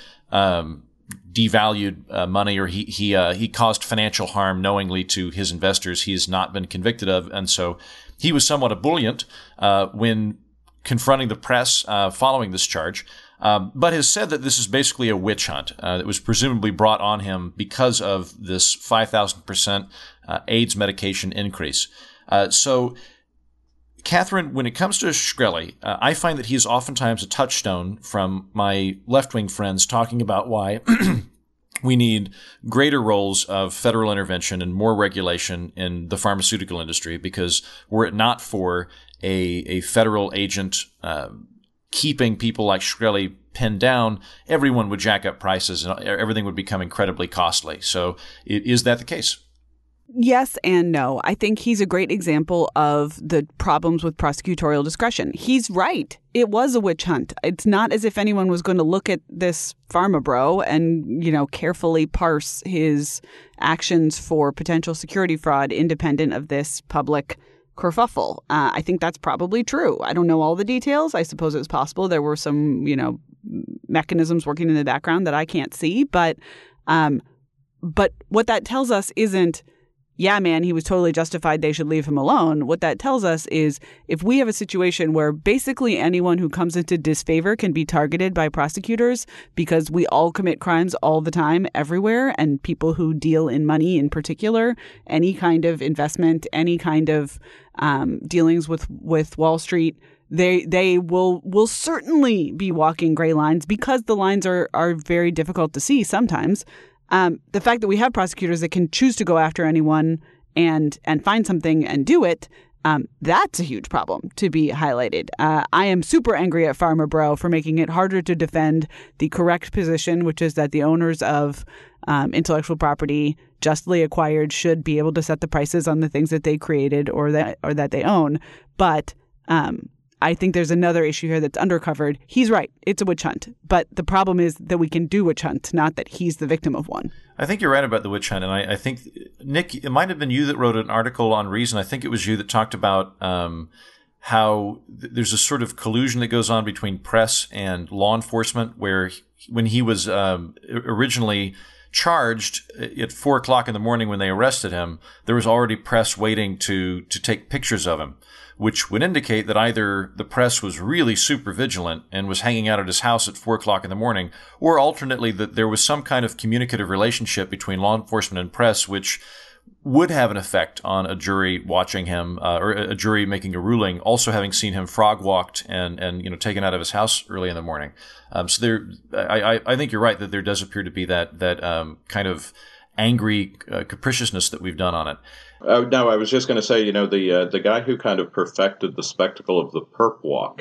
devalued money, or he caused financial harm knowingly to his investors, he has not been convicted of, and so he was somewhat ebullient when confronting the press following this charge, but has said that this is basically a witch hunt that was presumably brought on him because of this 5,000% AIDS medication increase. So, Catherine, when it comes to Shkreli, I find that he is oftentimes a touchstone from my left-wing friends talking about why we need greater roles of federal intervention and more regulation in the pharmaceutical industry, because were it not for a federal agent keeping people like Shkreli pinned down, everyone would jack up prices and everything would become incredibly costly. So is that the case? Yes and no. I think he's a great example of the problems with prosecutorial discretion. He's right. It was a witch hunt. It's not as if anyone was going to look at this pharma bro and, carefully parse his actions for potential security fraud independent of this public kerfuffle. I think that's probably true. I don't know all the details. I suppose it's possible there were some, mechanisms working in the background that I can't see. But what that tells us isn't, yeah, man, he was totally justified, they should leave him alone. What that tells us is if we have a situation where basically anyone who comes into disfavor can be targeted by prosecutors because we all commit crimes all the time, everywhere, and people who deal in money in particular, any kind of investment, any kind of dealings with Wall Street, they will certainly be walking gray lines because the lines are very difficult to see sometimes. The fact that we have prosecutors that can choose to go after anyone and find something and do it, that's a huge problem to be highlighted. I am super angry at Pharma Bro for making it harder to defend the correct position, which is that the owners of intellectual property justly acquired should be able to set the prices on the things that they created or that they own. But I think there's another issue here that's undercovered. He's right. It's a witch hunt. But the problem is that we can do witch hunt, not that he's the victim of one. I think you're right about the witch hunt. And I think, Nick, it might have been you that wrote an article on Reason. I think it was you that talked about how there's a sort of collusion that goes on between press and law enforcement, where when he was originally charged at 4:00 in the morning when they arrested him, there was already press waiting to take pictures of him, which would indicate that either the press was really super vigilant and was hanging out at his house at 4:00 in the morning, or alternately that there was some kind of communicative relationship between law enforcement and press, which would have an effect on a jury watching him, or a jury making a ruling, also having seen him frog walked and taken out of his house early in the morning. So there, I think you're right that there does appear to be that kind of angry capriciousness that we've done on it. No, I was just going to say, the guy who kind of perfected the spectacle of the perp walk,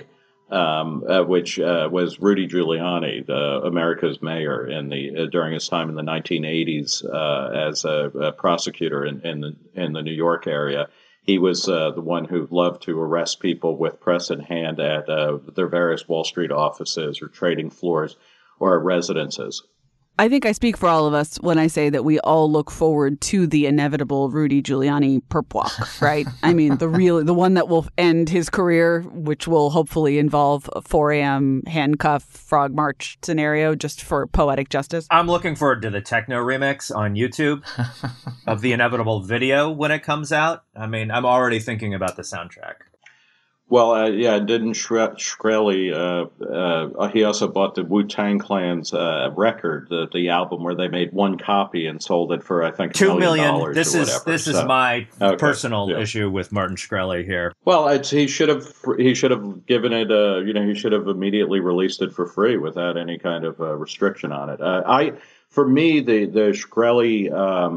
which was Rudy Giuliani, America's mayor during his time in the 1980s as a prosecutor in the New York area. He was the one who loved to arrest people with press in hand at their various Wall Street offices or trading floors or residences. I think I speak for all of us when I say that we all look forward to the inevitable Rudy Giuliani perp walk, right? I mean, the one that will end his career, which will hopefully involve a 4 a.m. handcuff frog march scenario just for poetic justice. I'm looking forward to the techno remix on YouTube of the inevitable video when it comes out. I mean, I'm already thinking about the soundtrack. Well, didn't Shkreli, he also bought the Wu-Tang Clan's record, the album where they made one copy and sold it for, I think, $2 million. This is my personal issue with Martin Shkreli here. Well, he should have given it, he should have immediately released it for free without any kind of restriction on it. For me, the Shkreli,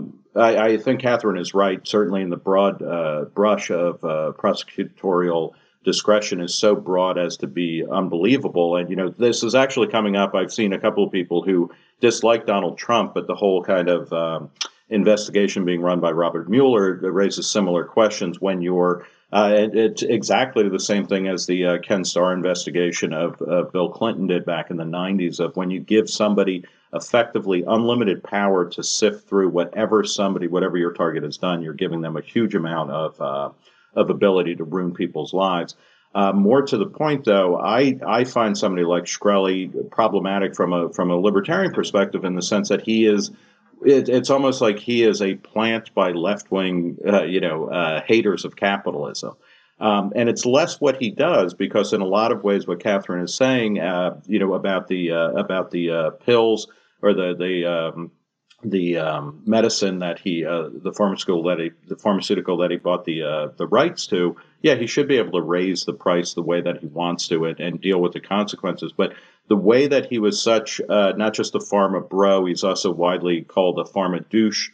I think Catherine is right, certainly in the broad brush of prosecutorial discretion is so broad as to be unbelievable. And, this is actually coming up. I've seen a couple of people who dislike Donald Trump, but the whole kind of investigation being run by Robert Mueller raises similar questions when you're it's exactly the same thing as the Ken Starr investigation of Bill Clinton did back in the 90s, of when you give somebody effectively unlimited power to sift through whatever your target has done, you're giving them a huge amount of ability to ruin people's lives. More to the point, though, I find somebody like Shkreli problematic from a libertarian perspective, in the sense that he is. It's almost like he is a plant by left-wing, haters of capitalism. And it's less what he does, because in a lot of ways, what Catherine is saying, about the pills, or the medicine that the pharmaceutical that he bought the rights to, yeah, he should be able to raise the price the way that he wants to and deal with the consequences. But the way that he was such, not just a pharma bro, he's also widely called a pharma douche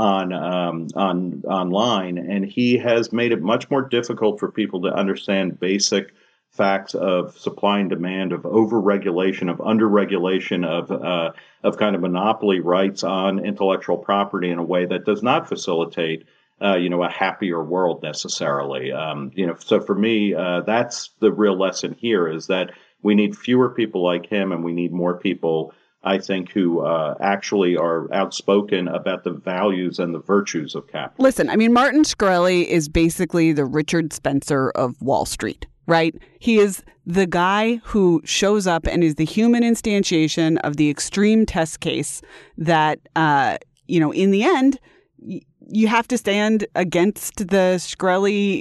online, and he has made it much more difficult for people to understand basic facts of supply and demand, of overregulation, of underregulation, of kind of monopoly rights on intellectual property in a way that does not facilitate a happier world necessarily. So for me, that's the real lesson here, is that we need fewer people like him, and we need more people, I think, who actually are outspoken about the values and the virtues of capitalism. Listen, I mean, Martin Shkreli is basically the Richard Spencer of Wall Street, right? He is the guy who shows up and is the human instantiation of the extreme test case that, in the end, you have to stand against the Shkreli,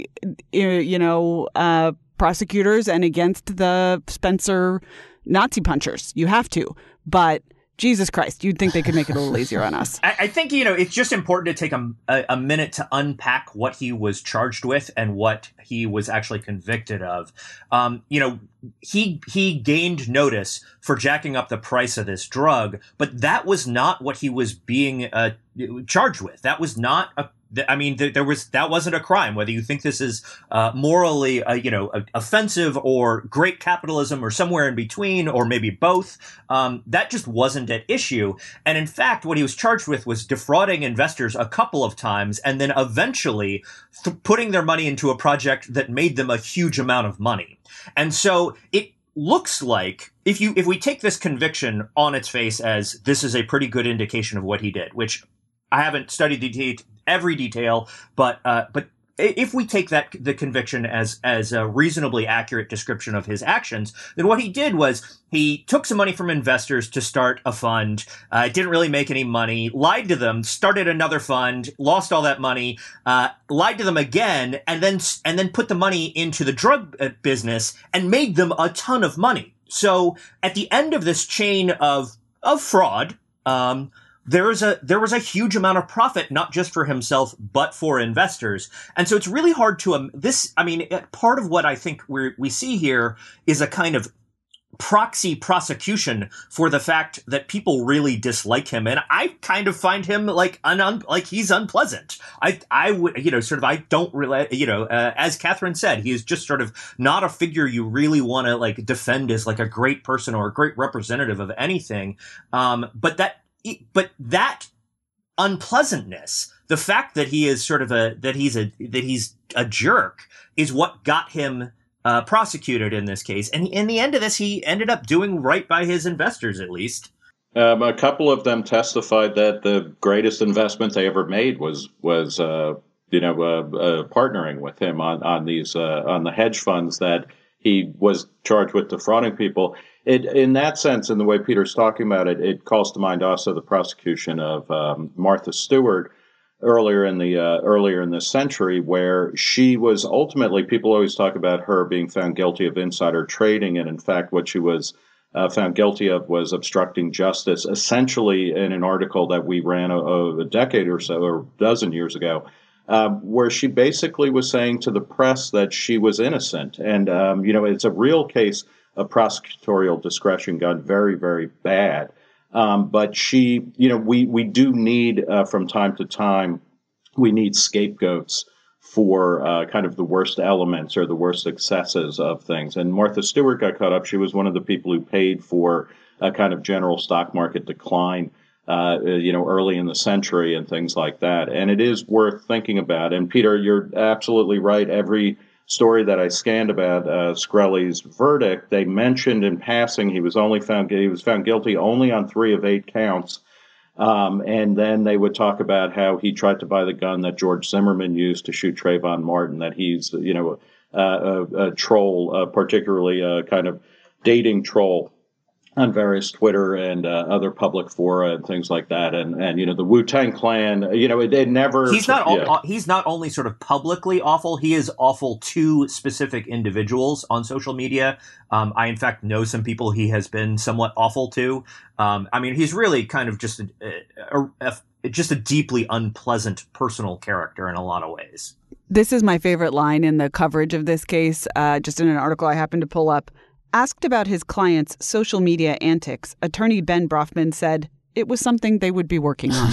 prosecutors and against the Spencer Nazi punchers. You have to. But Jesus Christ, you'd think they could make it a little easier on us. I think, it's just important to take a minute to unpack what he was charged with and what he was actually convicted of. He gained notice for jacking up the price of this drug, but that was not what he was being charged with. That was not that wasn't a crime. Whether you think this is morally, offensive, or great capitalism, or somewhere in between, or maybe both, that just wasn't at issue. And in fact, what he was charged with was defrauding investors a couple of times, and then eventually putting their money into a project that made them a huge amount of money. And so it looks like, if we take this conviction on its face as this is a pretty good indication of what he did, which I haven't studied every detail, but if we take the conviction as a reasonably accurate description of his actions, then what he did was he took some money from investors to start a fund. Didn't really make any money, lied to them, started another fund, lost all that money, lied to them again, and then put the money into the drug business and made them a ton of money. So at the end of this chain of fraud, there was a huge amount of profit, not just for himself, but for investors. And so it's really hard to, part of what I think we see here is a kind of proxy prosecution for the fact that people really dislike him. And I kind of find him like he's unpleasant. I would, I don't really, as Catherine said, he is just sort of not a figure you really want to defend as a great person or a great representative of anything. But that unpleasantness, the fact that he is he's a jerk, is what got him prosecuted in this case. And in the end of this, he ended up doing right by his investors, at least. A couple of them testified that the greatest investment they ever made was partnering with him on the hedge funds that he was charged with defrauding people. In that sense, in the way Peter's talking about it, it calls to mind also the prosecution of Martha Stewart earlier in this century, where she was ultimately, people always talk about her being found guilty of insider trading, and in fact, what she was found guilty of was obstructing justice, essentially in an article that we ran a decade or so, or a dozen years ago, where she basically was saying to the press that she was innocent. And, it's a real case of prosecutorial discretion gone very, very bad. But we do need, from time to time, we need scapegoats for kind of the worst elements or the worst excesses of things. And Martha Stewart got caught up. She was one of the people who paid for a kind of general stock market decline, early in the century and things like that. And it is worth thinking about. And Peter, you're absolutely right. Every story that I scanned about Shkreli's verdict, they mentioned in passing he was found guilty only on 3 of 8 counts. And then they would talk about how he tried to buy the gun that George Zimmerman used to shoot Trayvon Martin, that he's, a troll, particularly a kind of dating troll on various Twitter and other public fora and things like that. And the Wu-Tang Clan, it never... He's not only sort of publicly awful, he is awful to specific individuals on social media. I, in fact, know some people he has been somewhat awful to. He's really kind of just a deeply unpleasant personal character in a lot of ways. This is my favorite line in the coverage of this case, just in an article I happened to pull up. Asked about his client's social media antics, attorney Ben Brofman said it was something they would be working on.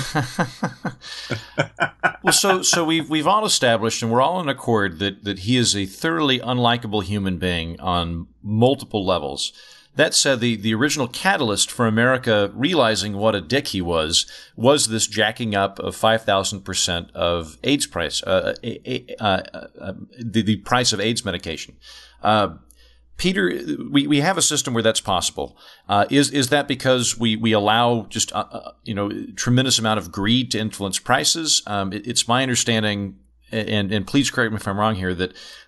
Well, so we've all established, and we're all in accord, that he is a thoroughly unlikable human being on multiple levels. That said, the original catalyst for America realizing what a dick he was this jacking up of 5,000% of AIDS price, the price of AIDS medication. Peter, we have a system where that's possible. Is that because we allow just tremendous amount of greed to influence prices? It's my understanding, and please correct me if I'm wrong here, that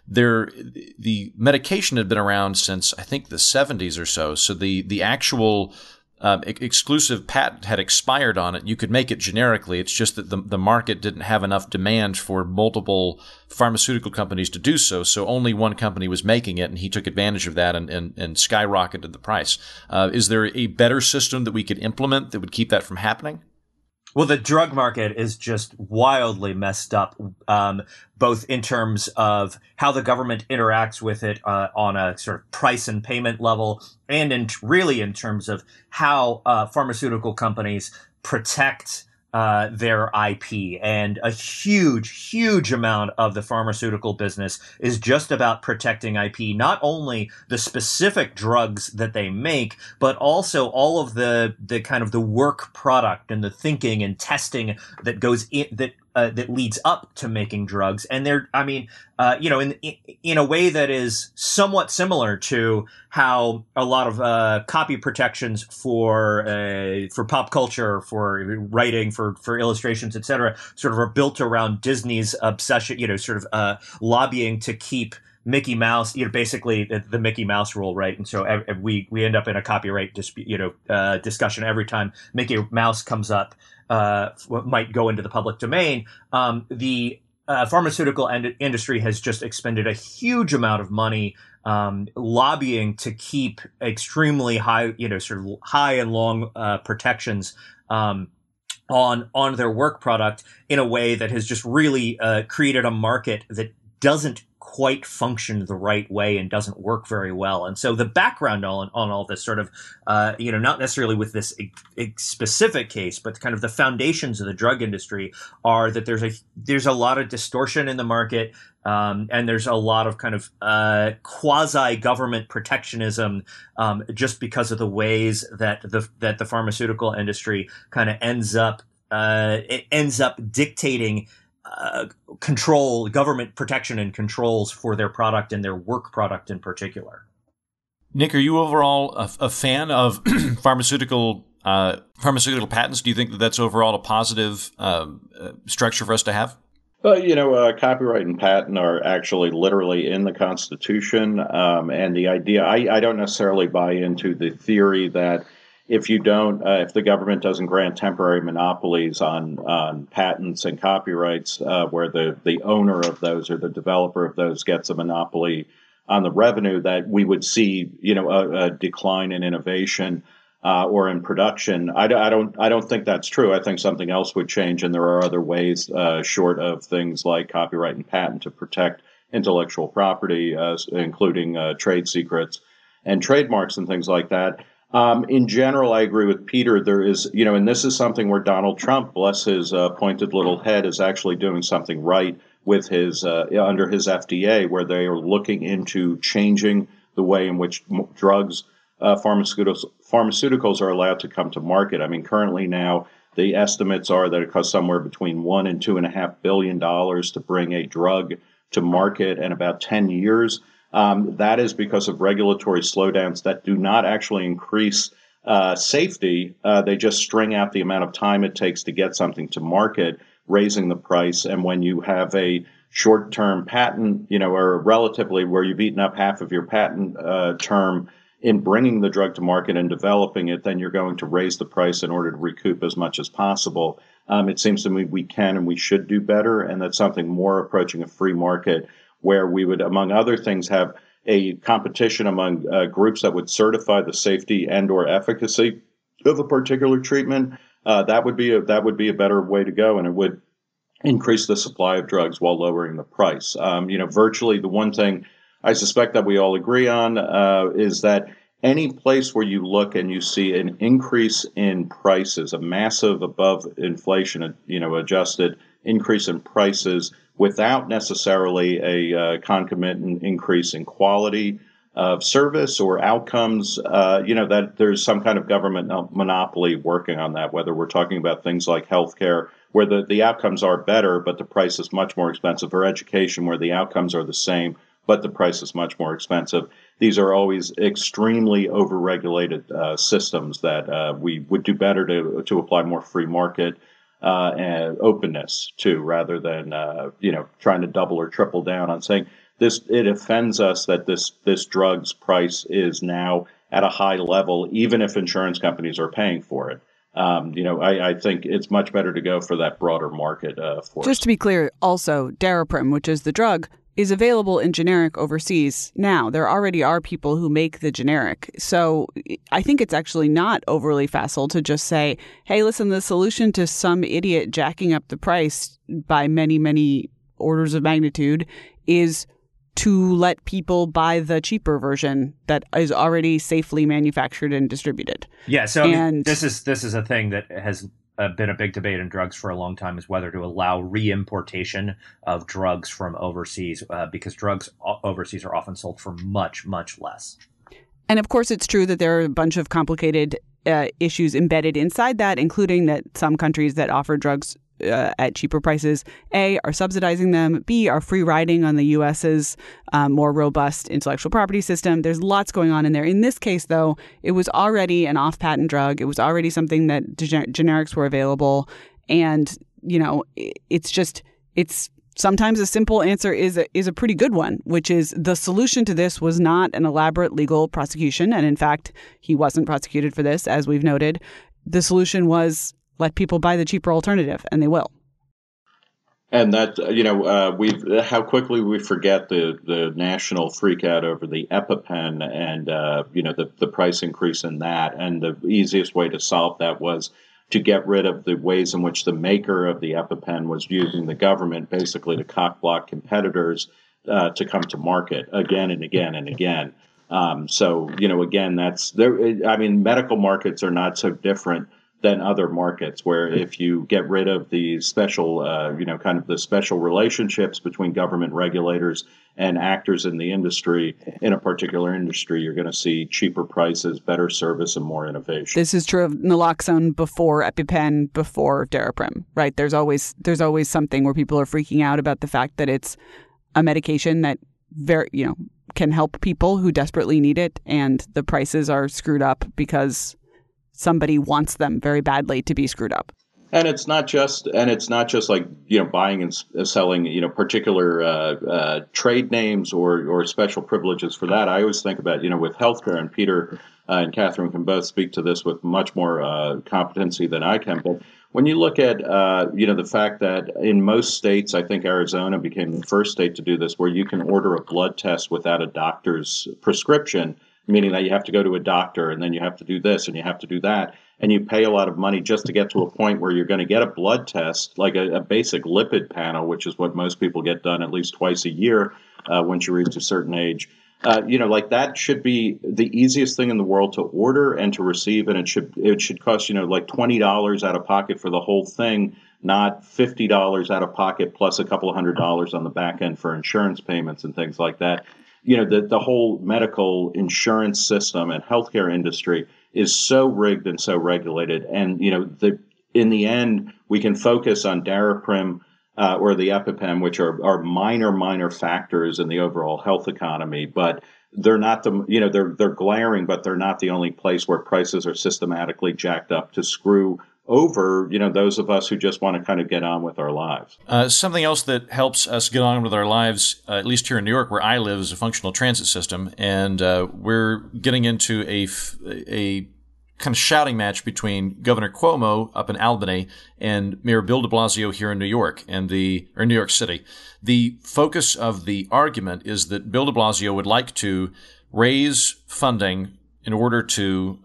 the medication had been around since I think the 70s or so. So the actual exclusive patent had expired on it. You could make it generically. It's just that the market didn't have enough demand for multiple pharmaceutical companies to do so. So only one company was making it, and he took advantage of that and skyrocketed the price. Is there a better system that we could implement that would keep that from happening? Well, the drug market is just wildly messed up, both in terms of how the government interacts with it on a sort of price and payment level, and in terms of how pharmaceutical companies protect their IP. And a huge amount of the pharmaceutical business is just about protecting IP, not only the specific drugs that they make, but also all of the kind of the work product and the thinking and testing that goes in, that leads up to making drugs. And they're, in a way that is somewhat similar to how a lot of copy protections for pop culture, for writing, for illustrations, etc., sort of are built around Disney's obsession, lobbying to keep Mickey Mouse, basically the Mickey Mouse rule, right? And so we end up in a copyright discussion every time Mickey Mouse comes up. Might go into the public domain. The pharmaceutical industry has just expended a huge amount of money lobbying to keep extremely high, high and long protections on their work product in a way that has just really created a market that doesn't quite function the right way and doesn't work very well. And so the background on all this sort of, not necessarily with this specific case, but kind of the foundations of the drug industry are that there's a lot of distortion in the market. And there's a lot of kind of quasi-government protectionism just because of the ways that the pharmaceutical industry kind of ends up dictating government protection and controls for their product and their work product in particular. Nick, are you overall a fan of pharmaceutical patents? Do you think that that's overall a positive structure for us to have? Copyright and patent are actually literally in the Constitution. And the idea, I don't necessarily buy into the theory that if the government doesn't grant temporary monopolies on patents and copyrights, where the owner of those or the developer of those gets a monopoly on the revenue, that we would see, a decline in innovation or in production. I don't think that's true. I think something else would change, and there are other ways short of things like copyright and patent to protect intellectual property, including trade secrets and trademarks and things like that. In general, I agree with Peter. There is, and this is something where Donald Trump, bless his pointed little head, is actually doing something right with his under his FDA, where they are looking into changing the way in which drugs, pharmaceuticals are allowed to come to market. I mean, currently now the estimates are that it costs somewhere between $1 and $2.5 billion to bring a drug to market, and about 10 years. That is because of regulatory slowdowns that do not actually increase safety. They just string out the amount of time it takes to get something to market, raising the price. And when you have a short-term patent, or relatively where you've eaten up half of your patent term in bringing the drug to market and developing it, then you're going to raise the price in order to recoup as much as possible. It seems to me we can and we should do better, and that's something more approaching a free market where we would, among other things, have a competition among groups that would certify the safety and or efficacy of a particular treatment. That would be a better way to go, and it would increase the supply of drugs while lowering the price. Virtually the one thing I suspect that we all agree on is that any place where you look and you see an increase in prices, a massive above inflation, adjusted increase in prices without necessarily a concomitant increase in quality of service or outcomes, that there's some kind of government monopoly working on that, whether we're talking about things like healthcare, where the outcomes are better, but the price is much more expensive, or education, where the outcomes are the same, but the price is much more expensive. These are always extremely overregulated systems that we would do better to apply more free market and openness to, rather than trying to double or triple down on saying this. It offends us that this drug's price is now at a high level, even if insurance companies are paying for it. I think it's much better to go for that broader market for Just to be clear, also, Daraprim, which is the drug, is available in generic overseas now. There already are people who make the generic. So I think it's actually not overly facile to just say, hey, listen, the solution to some idiot jacking up the price by many, many orders of magnitude is to let people buy the cheaper version that is already safely manufactured and distributed. Yeah, so this is a thing that has been a big debate in drugs for a long time, is whether to allow reimportation of drugs from overseas, because drugs overseas are often sold for much, much less. And of course, it's true that there are a bunch of complicated issues embedded inside that, including that some countries that offer drugs at cheaper prices, A, are subsidizing them, B, are free riding on the U.S.'s more robust intellectual property system. There's lots going on in there. In this case, though, it was already an off-patent drug. It was already something that generics were available. And, it's sometimes a simple answer is a pretty good one, which is the solution to this was not an elaborate legal prosecution. And in fact, he wasn't prosecuted for this, as we've noted. The solution was let people buy the cheaper alternative, and they will. And that, how quickly we forget the national freak out over the EpiPen and, the price increase in that. And the easiest way to solve that was to get rid of the ways in which the maker of the EpiPen was using the government basically to cock-block competitors to come to market again and again and again. Again, that's there. I mean, medical markets are not so different than other markets, where if you get rid of the special, kind of the special relationships between government regulators and actors in the industry, in a particular industry, you're going to see cheaper prices, better service, and more innovation. This is true of naloxone before EpiPen, before Daraprim, right? There's always something where people are freaking out about the fact that it's a medication that can help people who desperately need it, and the prices are screwed up because somebody wants them very badly to be screwed up. And it's not just like, buying and selling, particular trade names or special privileges for that. I always think about, with healthcare, and Peter and Catherine can both speak to this with much more competency than I can. But when you look at, the fact that in most states, I think Arizona became the first state to do this, where you can order a blood test without a doctor's prescription, meaning that you have to go to a doctor and then you have to do this and you have to do that. And you pay a lot of money just to get to a point where you're going to get a blood test, like a basic lipid panel, which is what most people get done at least twice a year once you reach a certain age. Like that should be the easiest thing in the world to order and to receive, and it should cost like $20 out of pocket for the whole thing, not $50 out of pocket plus a couple of $100 on the back end for insurance payments and things like that. The whole medical insurance system and healthcare industry is so rigged and so regulated, and in the end we can focus on Daraprim or the EpiPen, which are minor factors in the overall health economy, but they're not they're glaring, but they're not the only place where prices are systematically jacked up to screw over, those of us who just want to kind of get on with our lives. Something else that helps us get on with our lives, at least here in New York, where I live, is a functional transit system, and we're getting into a kind of shouting match between Governor Cuomo up in Albany and Mayor Bill de Blasio here in New York or New York City. The focus of the argument is that Bill de Blasio would like to raise funding in order to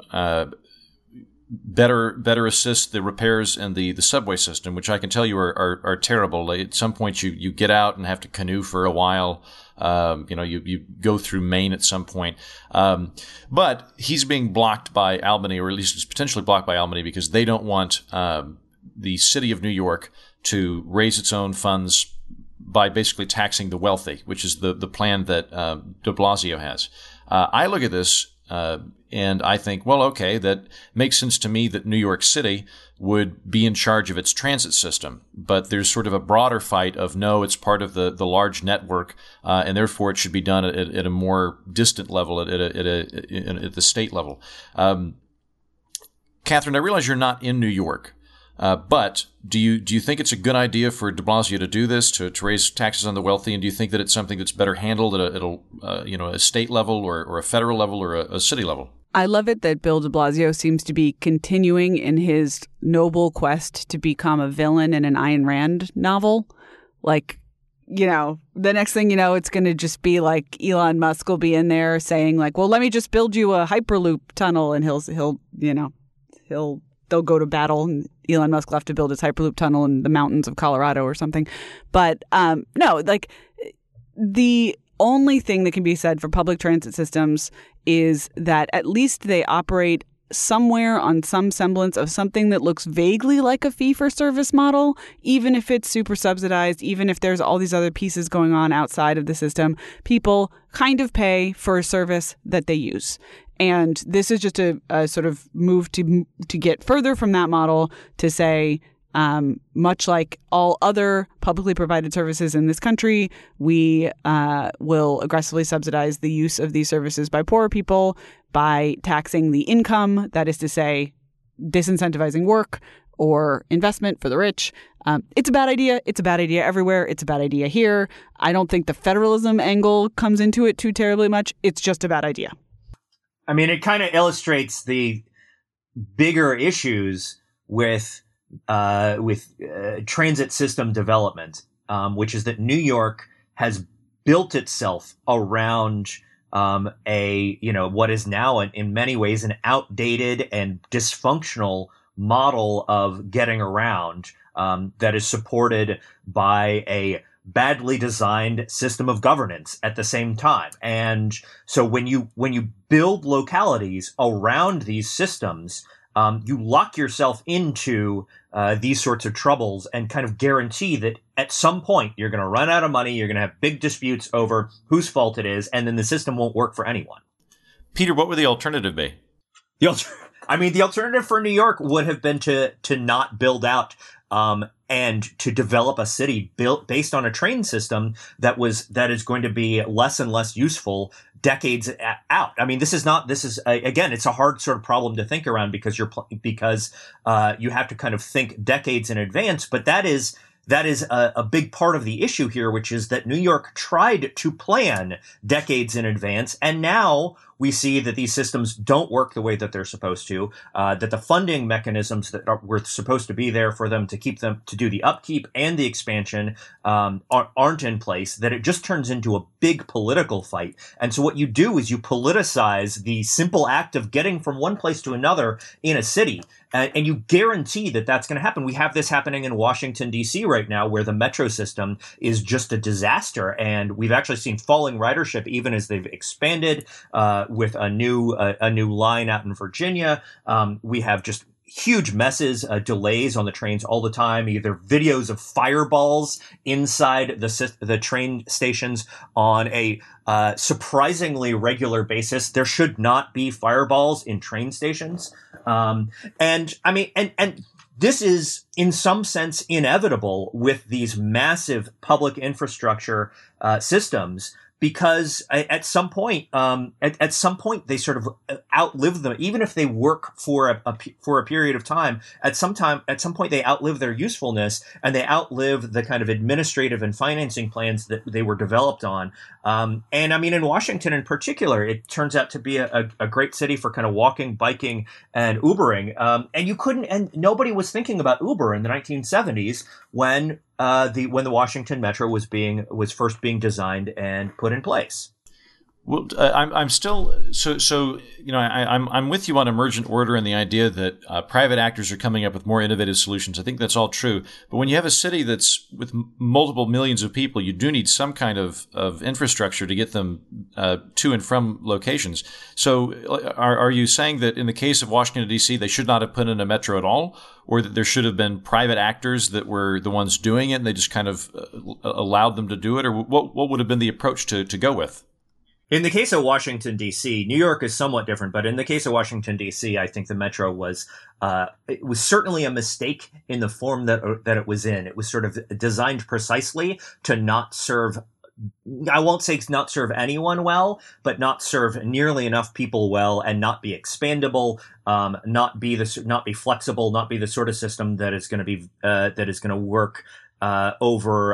better assist the repairs in the subway system, which I can tell you are terrible. At some point, you get out and have to canoe for a while. You go through Maine at some point. But he's being blocked by Albany, or at least it's potentially blocked by Albany, because they don't want the city of New York to raise its own funds by basically taxing the wealthy, which is the plan that de Blasio has. I look at this and I think, well, okay, that makes sense to me that New York City would be in charge of its transit system. But there's sort of a broader fight of, no, it's part of the large network, and therefore it should be done at a more distant level, at the state level. Catherine, I realize you're not in New York, but do you think it's a good idea for de Blasio to do this, to raise taxes on the wealthy, and do you think that it's something that's better handled at a state level or a federal level or a city level? I love it that Bill de Blasio seems to be continuing in his noble quest to become a villain in an Ayn Rand novel. Like, the next thing you know, it's going to just be like Elon Musk will be in there saying like, well, let me just build you a Hyperloop tunnel, and they'll go to battle, and Elon Musk will have to build his Hyperloop tunnel in the mountains of Colorado or something. But no, like the only thing that can be said for public transit systems is that at least they operate somewhere on some semblance of something that looks vaguely like a fee-for-service model, even if it's super subsidized, even if there's all these other pieces going on outside of the system. People kind of pay for a service that they use. And this is just a sort of move to get further from that model to say, much like all other publicly provided services in this country, we will aggressively subsidize the use of these services by poorer people by taxing the income, that is to say, disincentivizing work or investment for the rich. It's a bad idea. It's a bad idea everywhere. It's a bad idea here. I don't think the federalism angle comes into it too terribly much. It's just a bad idea. I mean, it kind of illustrates the bigger issues with transit system development, which is that New York has built itself around what is now in many ways an outdated and dysfunctional model of getting around that is supported by a badly designed system of governance at the same time. And so when you build localities around these systems, you lock yourself into these sorts of troubles and kind of guarantee that at some point you're going to run out of money, you're going to have big disputes over whose fault it is, and then the system won't work for anyone. Peter, what would the alternative be? The alternative for New York would have been to not build out and to develop a city built based on a train system that is going to be less and less useful decades out. I mean, again, it's a hard sort of problem to think around because you have to kind of think decades in advance. But that is a big part of the issue here, which is that New York tried to plan decades in advance, and now we see that these systems don't work the way that they're supposed to, that the funding mechanisms that were supposed to be there for them to keep them to do the upkeep and the expansion aren't in place, that it just turns into a big political fight. And so what you do is you politicize the simple act of getting from one place to another in a city. And you guarantee that that's going to happen. We have this happening in Washington, D.C. right now, where the metro system is just a disaster. And we've actually seen falling ridership even as they've expanded with a new line out in Virginia. We have just huge messes, delays on the trains all the time, either videos of fireballs inside the train stations on a surprisingly regular basis. There should not be fireballs in train stations. And this is in some sense inevitable with these massive public infrastructure systems, because at some point they sort of outlive them. Even if they work for a period of time, at some point they outlive their usefulness, and they outlive the kind of administrative and financing plans that they were developed on. And I mean, in Washington in particular, it turns out to be a great city for kind of walking, biking, and Ubering. And nobody was thinking about Uber in the 1970s when the Washington Metro was first being designed and put in place. Well, I'm still I'm with you on emergent order and the idea that private actors are coming up with more innovative solutions. I think that's all true. But when you have a city that's with multiple millions of people, you do need some kind of infrastructure to get them to and from locations. So are you saying that in the case of Washington, D.C., they should not have put in a metro at all, or that there should have been private actors that were the ones doing it and they just kind of allowed them to do it? Or what would have been the approach to go with? In the case of Washington, D.C., New York is somewhat different, but in the case of Washington, D.C., I think the Metro was certainly a mistake in the form that it was in. It was sort of designed precisely to not serve, I won't say not serve anyone well, but not serve nearly enough people well, and not be expandable, not be flexible, not be the sort of system that is going to work over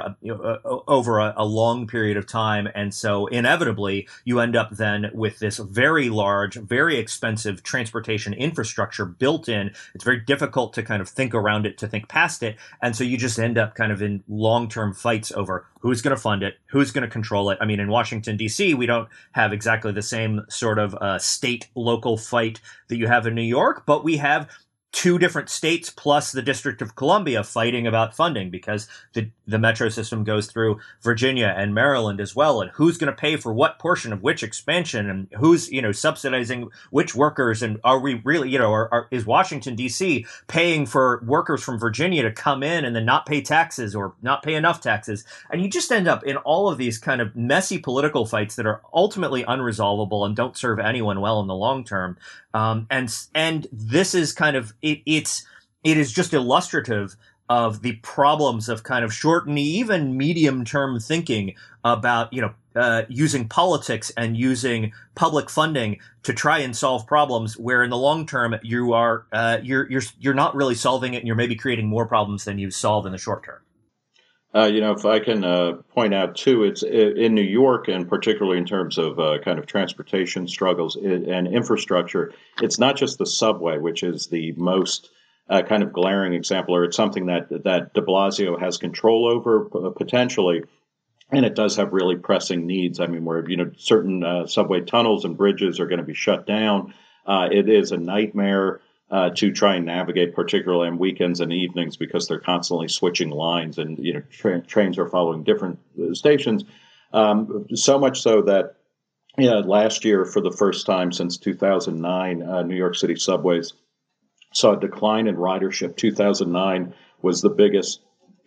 a long period of time. And so inevitably you end up then with this very large, very expensive transportation infrastructure built in. It's very difficult to kind of think around it, to think past it. And so you just end up kind of in long-term fights over who's going to fund it, who's going to control it. I mean, in Washington, D.C., we don't have exactly the same sort of state-local fight that you have in New York, but we have two different states plus the District of Columbia fighting about funding, because the metro system goes through Virginia and Maryland as well. And who's going to pay for what portion of which expansion, and who's, subsidizing which workers? And are we really, is Washington, D.C. paying for workers from Virginia to come in and then not pay taxes or not pay enough taxes? And you just end up in all of these kind of messy political fights that are ultimately unresolvable and don't serve anyone well in the long term. And this is kind of, it is just illustrative of the problems of kind of short and even medium term thinking about, using politics and using public funding to try and solve problems, where in the long term you're not really solving it, and you're maybe creating more problems than you solve in the short term. If I can point out, too, it's in New York, and particularly in terms of kind of transportation struggles and infrastructure, it's not just the subway, which is the most kind of glaring example, or it's something that de Blasio has control over potentially, and it does have really pressing needs. I mean, where certain subway tunnels and bridges are going to be shut down. It is a nightmare to try and navigate, particularly on weekends and evenings, because they're constantly switching lines, and trains are following different stations. So much so that last year, for the first time since 2009, New York City subways saw a decline in ridership. 2009 was the biggest,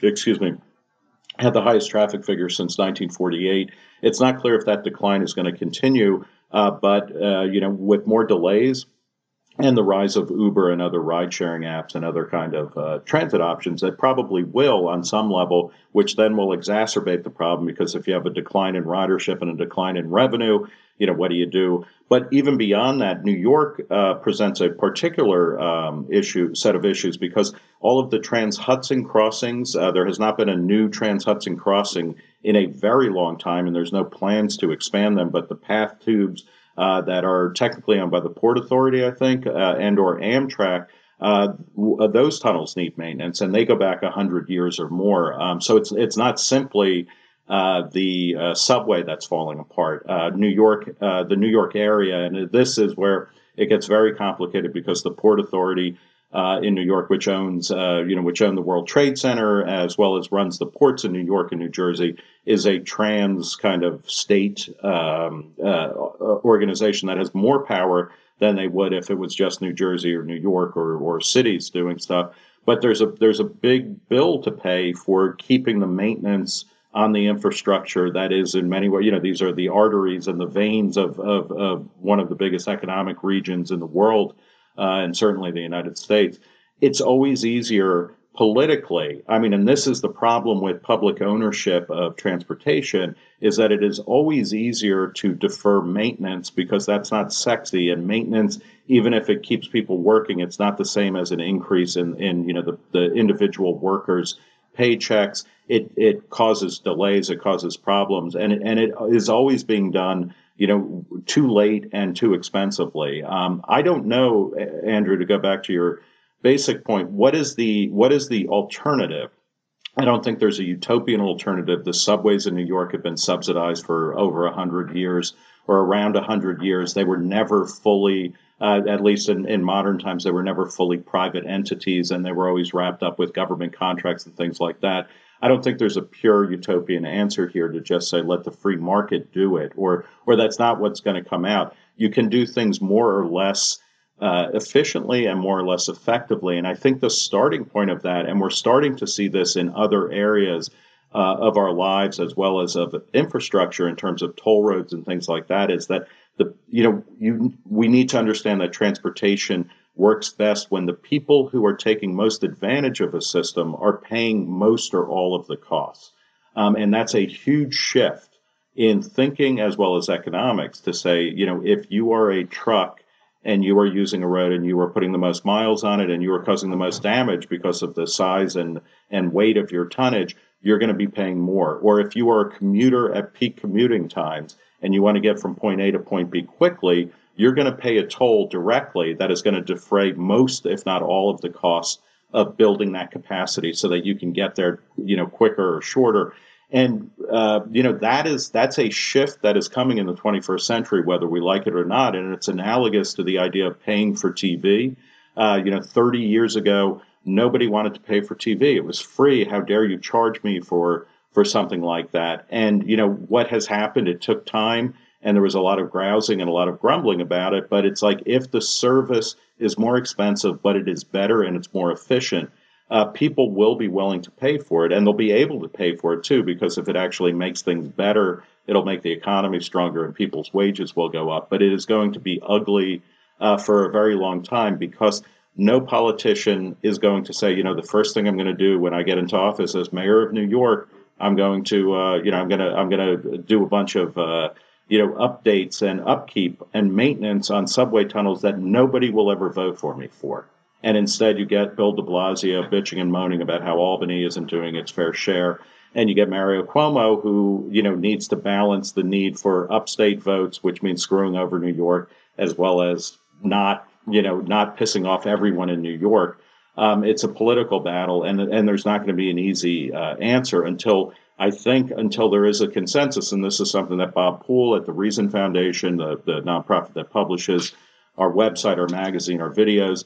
had the highest traffic figure since 1948. It's not clear if that decline is going to continue, but with more delays and the rise of Uber and other ride-sharing apps and other kind of transit options, that probably will on some level, which then will exacerbate the problem, because if you have a decline in ridership and a decline in revenue, what do you do? But even beyond that, New York presents a particular set of issues, because all of the Trans-Hudson crossings, there has not been a new Trans-Hudson crossing in a very long time, and there's no plans to expand them, but the path tubes that are technically owned by the Port Authority, I think, and or Amtrak. Those tunnels need maintenance, and they go back 100 years or more. So it's not simply the subway that's falling apart. New York, the New York area, and this is where it gets very complicated because the Port Authority in New York, which owns, which own the World Trade Center as well as runs the ports in New York and New Jersey, is a trans kind of state organization that has more power than they would if it was just New Jersey or New York or cities doing stuff. But there's a big bill to pay for keeping the maintenance on the infrastructure that is in many ways, these are the arteries and the veins of one of the biggest economic regions in the world, and certainly the United States. It's always easier politically. I mean, and this is the problem with public ownership of transportation, is that it is always easier to defer maintenance because that's not sexy. And maintenance, even if it keeps people working, it's not the same as an increase in the individual workers' paychecks. It causes delays, it causes problems, and it is always being done, too late and too expensively. I don't know, Andrew, to go back to your basic point, what is the alternative? I don't think there's a utopian alternative. The subways in New York have been subsidized for over 100 years or around 100 years. They were never fully, at least in modern times, they were never fully private entities, and they were always wrapped up with government contracts and things like that. I don't think there's a pure utopian answer here to just say, let the free market do it, or that's not what's going to come out. You can do things more or less efficiently and more or less effectively. And I think the starting point of that, and we're starting to see this in other areas of our lives as well as of infrastructure in terms of toll roads and things like that, is that we need to understand that transportation works best when the people who are taking most advantage of a system are paying most or all of the costs. And that's a huge shift in thinking as well as economics to say, if you are a truck and you are using a road and you are putting the most miles on it and you are causing the most damage because of the size and weight of your tonnage, you're going to be paying more. Or if you are a commuter at peak commuting times and you want to get from point A to point B quickly, you're going to pay a toll directly that is going to defray most, if not all, of the costs of building that capacity so that you can get there, quicker or shorter. And, that's a shift that is coming in the 21st century, whether we like it or not. And it's analogous to the idea of paying for TV. 30 years ago, nobody wanted to pay for TV. It was free. How dare you charge me for something like that? And, what has happened? It took time, and there was a lot of grousing and a lot of grumbling about it. But it's like, if the service is more expensive, but it is better and it's more efficient, people will be willing to pay for it, and they'll be able to pay for it too, because if it actually makes things better, it'll make the economy stronger and people's wages will go up. But it is going to be ugly for a very long time, because no politician is going to say, the first thing I'm going to do when I get into office as mayor of New York, I'm going to, I'm going to do a bunch of, updates and upkeep and maintenance on subway tunnels that nobody will ever vote for me for. And instead, you get Bill de Blasio bitching and moaning about how Albany isn't doing its fair share. And you get Mario Cuomo, who, needs to balance the need for upstate votes, which means screwing over New York, as well as not pissing off everyone in New York. It's a political battle, and there's not going to be an easy answer until there is a consensus. And this is something that Bob Poole at the Reason Foundation, the nonprofit that publishes our website, our magazine, our videos,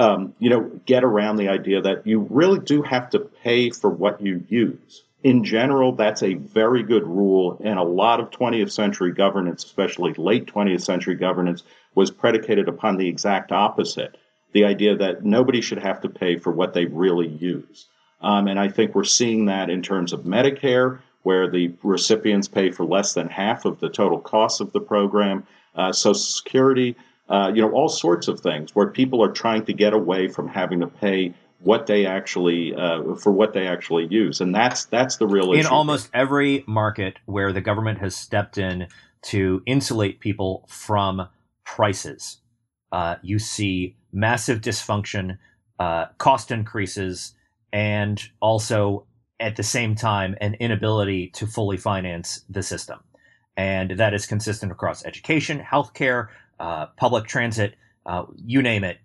get around the idea that you really do have to pay for what you use. In general, that's a very good rule, and a lot of 20th century governance, especially late 20th century governance, was predicated upon the exact opposite, the idea that nobody should have to pay for what they really use. And I think we're seeing that in terms of Medicare, where the recipients pay for less than half of the total cost of the program, Social Security, all sorts of things where people are trying to get away from having to pay what they actually for what they actually use, and that's the real issue. In almost every market where the government has stepped in to insulate people from prices, you see massive dysfunction, cost increases, and also at the same time an inability to fully finance the system. And that is consistent across education, healthcare, public transit, you name it.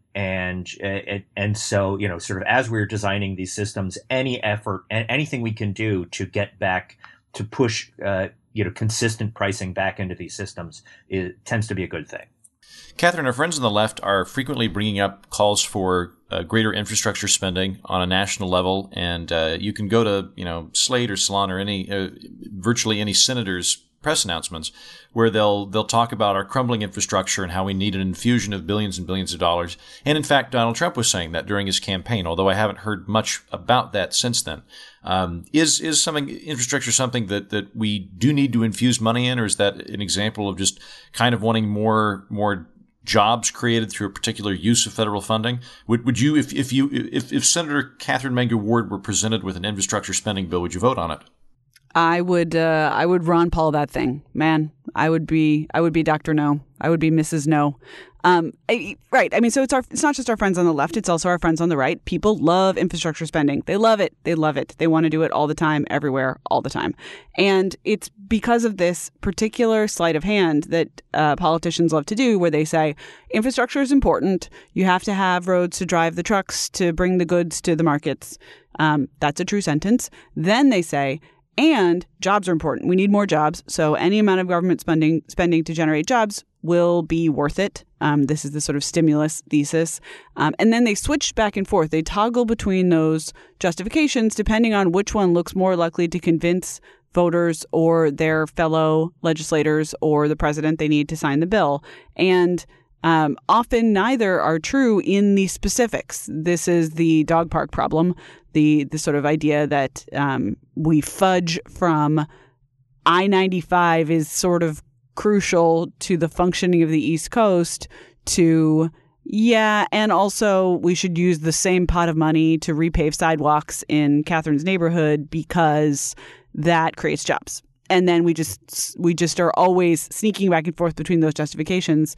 And so, sort of as we're designing these systems, any effort and anything we can do to get back to push, consistent pricing back into these systems tends to be a good thing. Catherine, our friends on the left are frequently bringing up calls for greater infrastructure spending on a national level, and you can go to Slate or Salon or virtually any senator's press announcements where they'll talk about our crumbling infrastructure and how we need an infusion of billions and billions of dollars. And in fact, Donald Trump was saying that during his campaign, although I haven't heard much about that since then. Is infrastructure something that we do need to infuse money in, or is that an example of just kind of wanting more jobs created through a particular use of federal funding? Would you, if Senator Catherine Mangu Ward were presented with an infrastructure spending bill, would you vote on it? I would Ron Paul that thing, man. I would be Dr. No. I would be Mrs. No. Right. I mean, so it's not just our friends on the left. It's also our friends on the right. People love infrastructure spending. They love it. They love it. They want to do it all the time, everywhere, all the time. And it's because of this particular sleight of hand that politicians love to do, where they say infrastructure is important. You have to have roads to drive the trucks to bring the goods to the markets. That's a true sentence. Then they say, and jobs are important. We need more jobs. So any amount of government spending to generate jobs will be worth it. This is the sort of stimulus thesis. And then they switch back and forth. They toggle between those justifications depending on which one looks more likely to convince voters or their fellow legislators or the president they need to sign the bill. And often neither are true in the specifics. This is the dog park problem, the sort of idea that we fudge from I-95 is sort of crucial to the functioning of the East Coast to, and also we should use the same pot of money to repave sidewalks in Catherine's neighborhood because that creates jobs. And then we just are always sneaking back and forth between those justifications.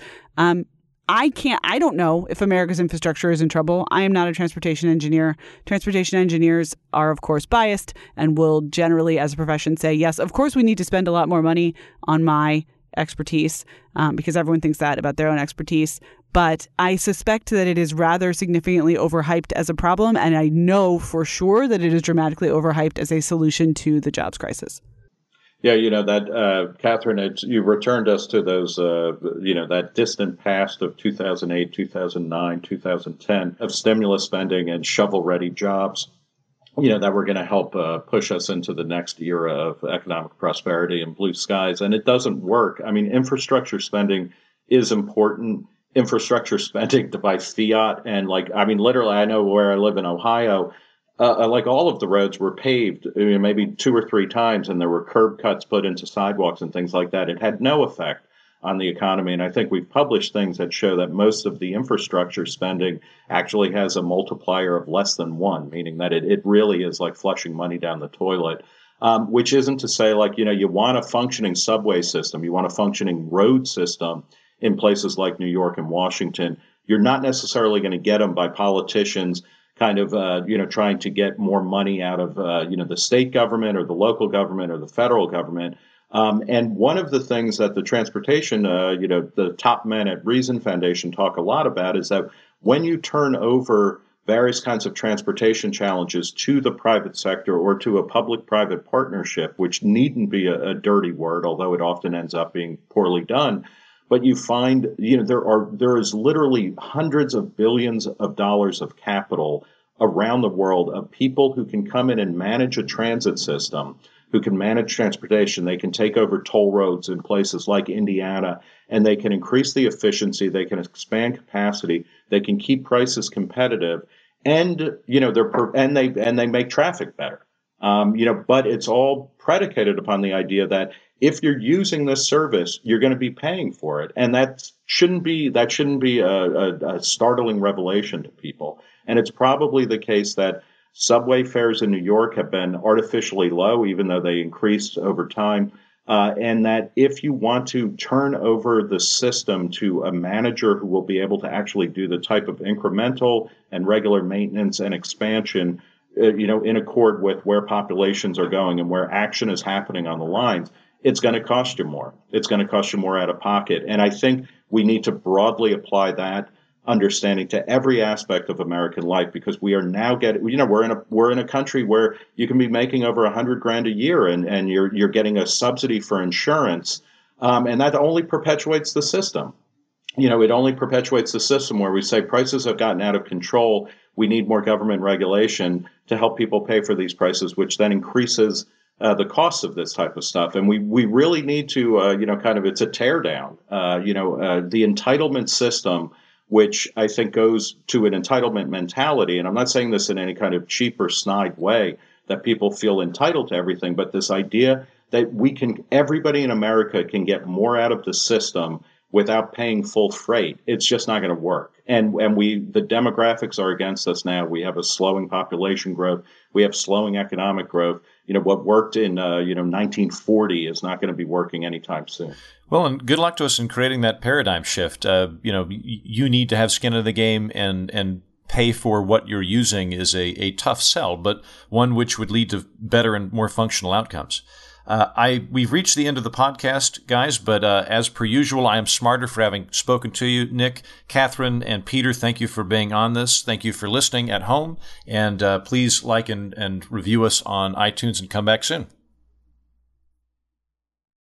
I don't know if America's infrastructure is in trouble. I am not a transportation engineer. Transportation engineers are, of course, biased and will generally, as a profession, say, yes, of course, we need to spend a lot more money on my expertise because everyone thinks that about their own expertise. But I suspect that it is rather significantly overhyped as a problem. And I know for sure that it is dramatically overhyped as a solution to the jobs crisis. Yeah, that, Catherine, you returned us to those, that distant past of 2008, 2009, 2010 of stimulus spending and shovel-ready jobs, that were going to help push us into the next era of economic prosperity and blue skies. And it doesn't work. I mean, infrastructure spending is important. Infrastructure spending to buy fiat and literally, I know where I live in Ohio, all of the roads were paved maybe 2 or 3 times, and there were curb cuts put into sidewalks and things like that. It had no effect on the economy. And I think we've published things that show that most of the infrastructure spending actually has a multiplier of less than 1, meaning that it really is like flushing money down the toilet, which isn't to say you want a functioning subway system, you want a functioning road system in places like New York and Washington. You're not necessarily going to get them by politicians kind of, trying to get more money out of, the state government or the local government or the federal government. And one of the things that the transportation, the top men at Reason Foundation talk a lot about is that when you turn over various kinds of transportation challenges to the private sector or to a public-private partnership, which needn't be a dirty word, although it often ends up being poorly done, but you find, there is literally hundreds of billions of dollars of capital around the world of people who can come in and manage a transit system, who can manage transportation. They can take over toll roads in places like Indiana, and they can increase the efficiency. They can expand capacity. They can keep prices competitive, and they make traffic better. But it's all predicated upon the idea that if you're using this service, you're going to be paying for it, and that shouldn't be a startling revelation to people. And it's probably the case that subway fares in New York have been artificially low, even though they increased over time. And that if you want to turn over the system to a manager who will be able to actually do the type of incremental and regular maintenance and expansion, in accord with where populations are going and where action is happening on the lines, it's going to cost you more. It's going to cost you more out of pocket. And I think we need to broadly apply that understanding to every aspect of American life, because we are now getting, we're in a country where you can be making over $100,000 a year and you're getting a subsidy for insurance. And that only perpetuates the system. It only perpetuates the system where we say prices have gotten out of control. We need more government regulation to help people pay for these prices, which then increases the cost of this type of stuff. And we really need to, it's a tear down. The entitlement system, which I think goes to an entitlement mentality. And I'm not saying this in any kind of cheap or snide way that people feel entitled to everything, but this idea that everybody in America can get more out of the system without paying full freight. It's just not going to work. And the demographics are against us now. We have a slowing population growth. We have slowing economic growth. What worked in 1940 is not going to be working anytime soon. Well, and good luck to us in creating that paradigm shift. You need to have skin in the game, and pay for what you're using is a tough sell, but one which would lead to better and more functional outcomes. We've reached the end of the podcast, guys, but as per usual, I am smarter for having spoken to you. Nick, Catherine, and Peter, thank you for being on this. Thank you for listening at home, and please like and review us on iTunes and come back soon.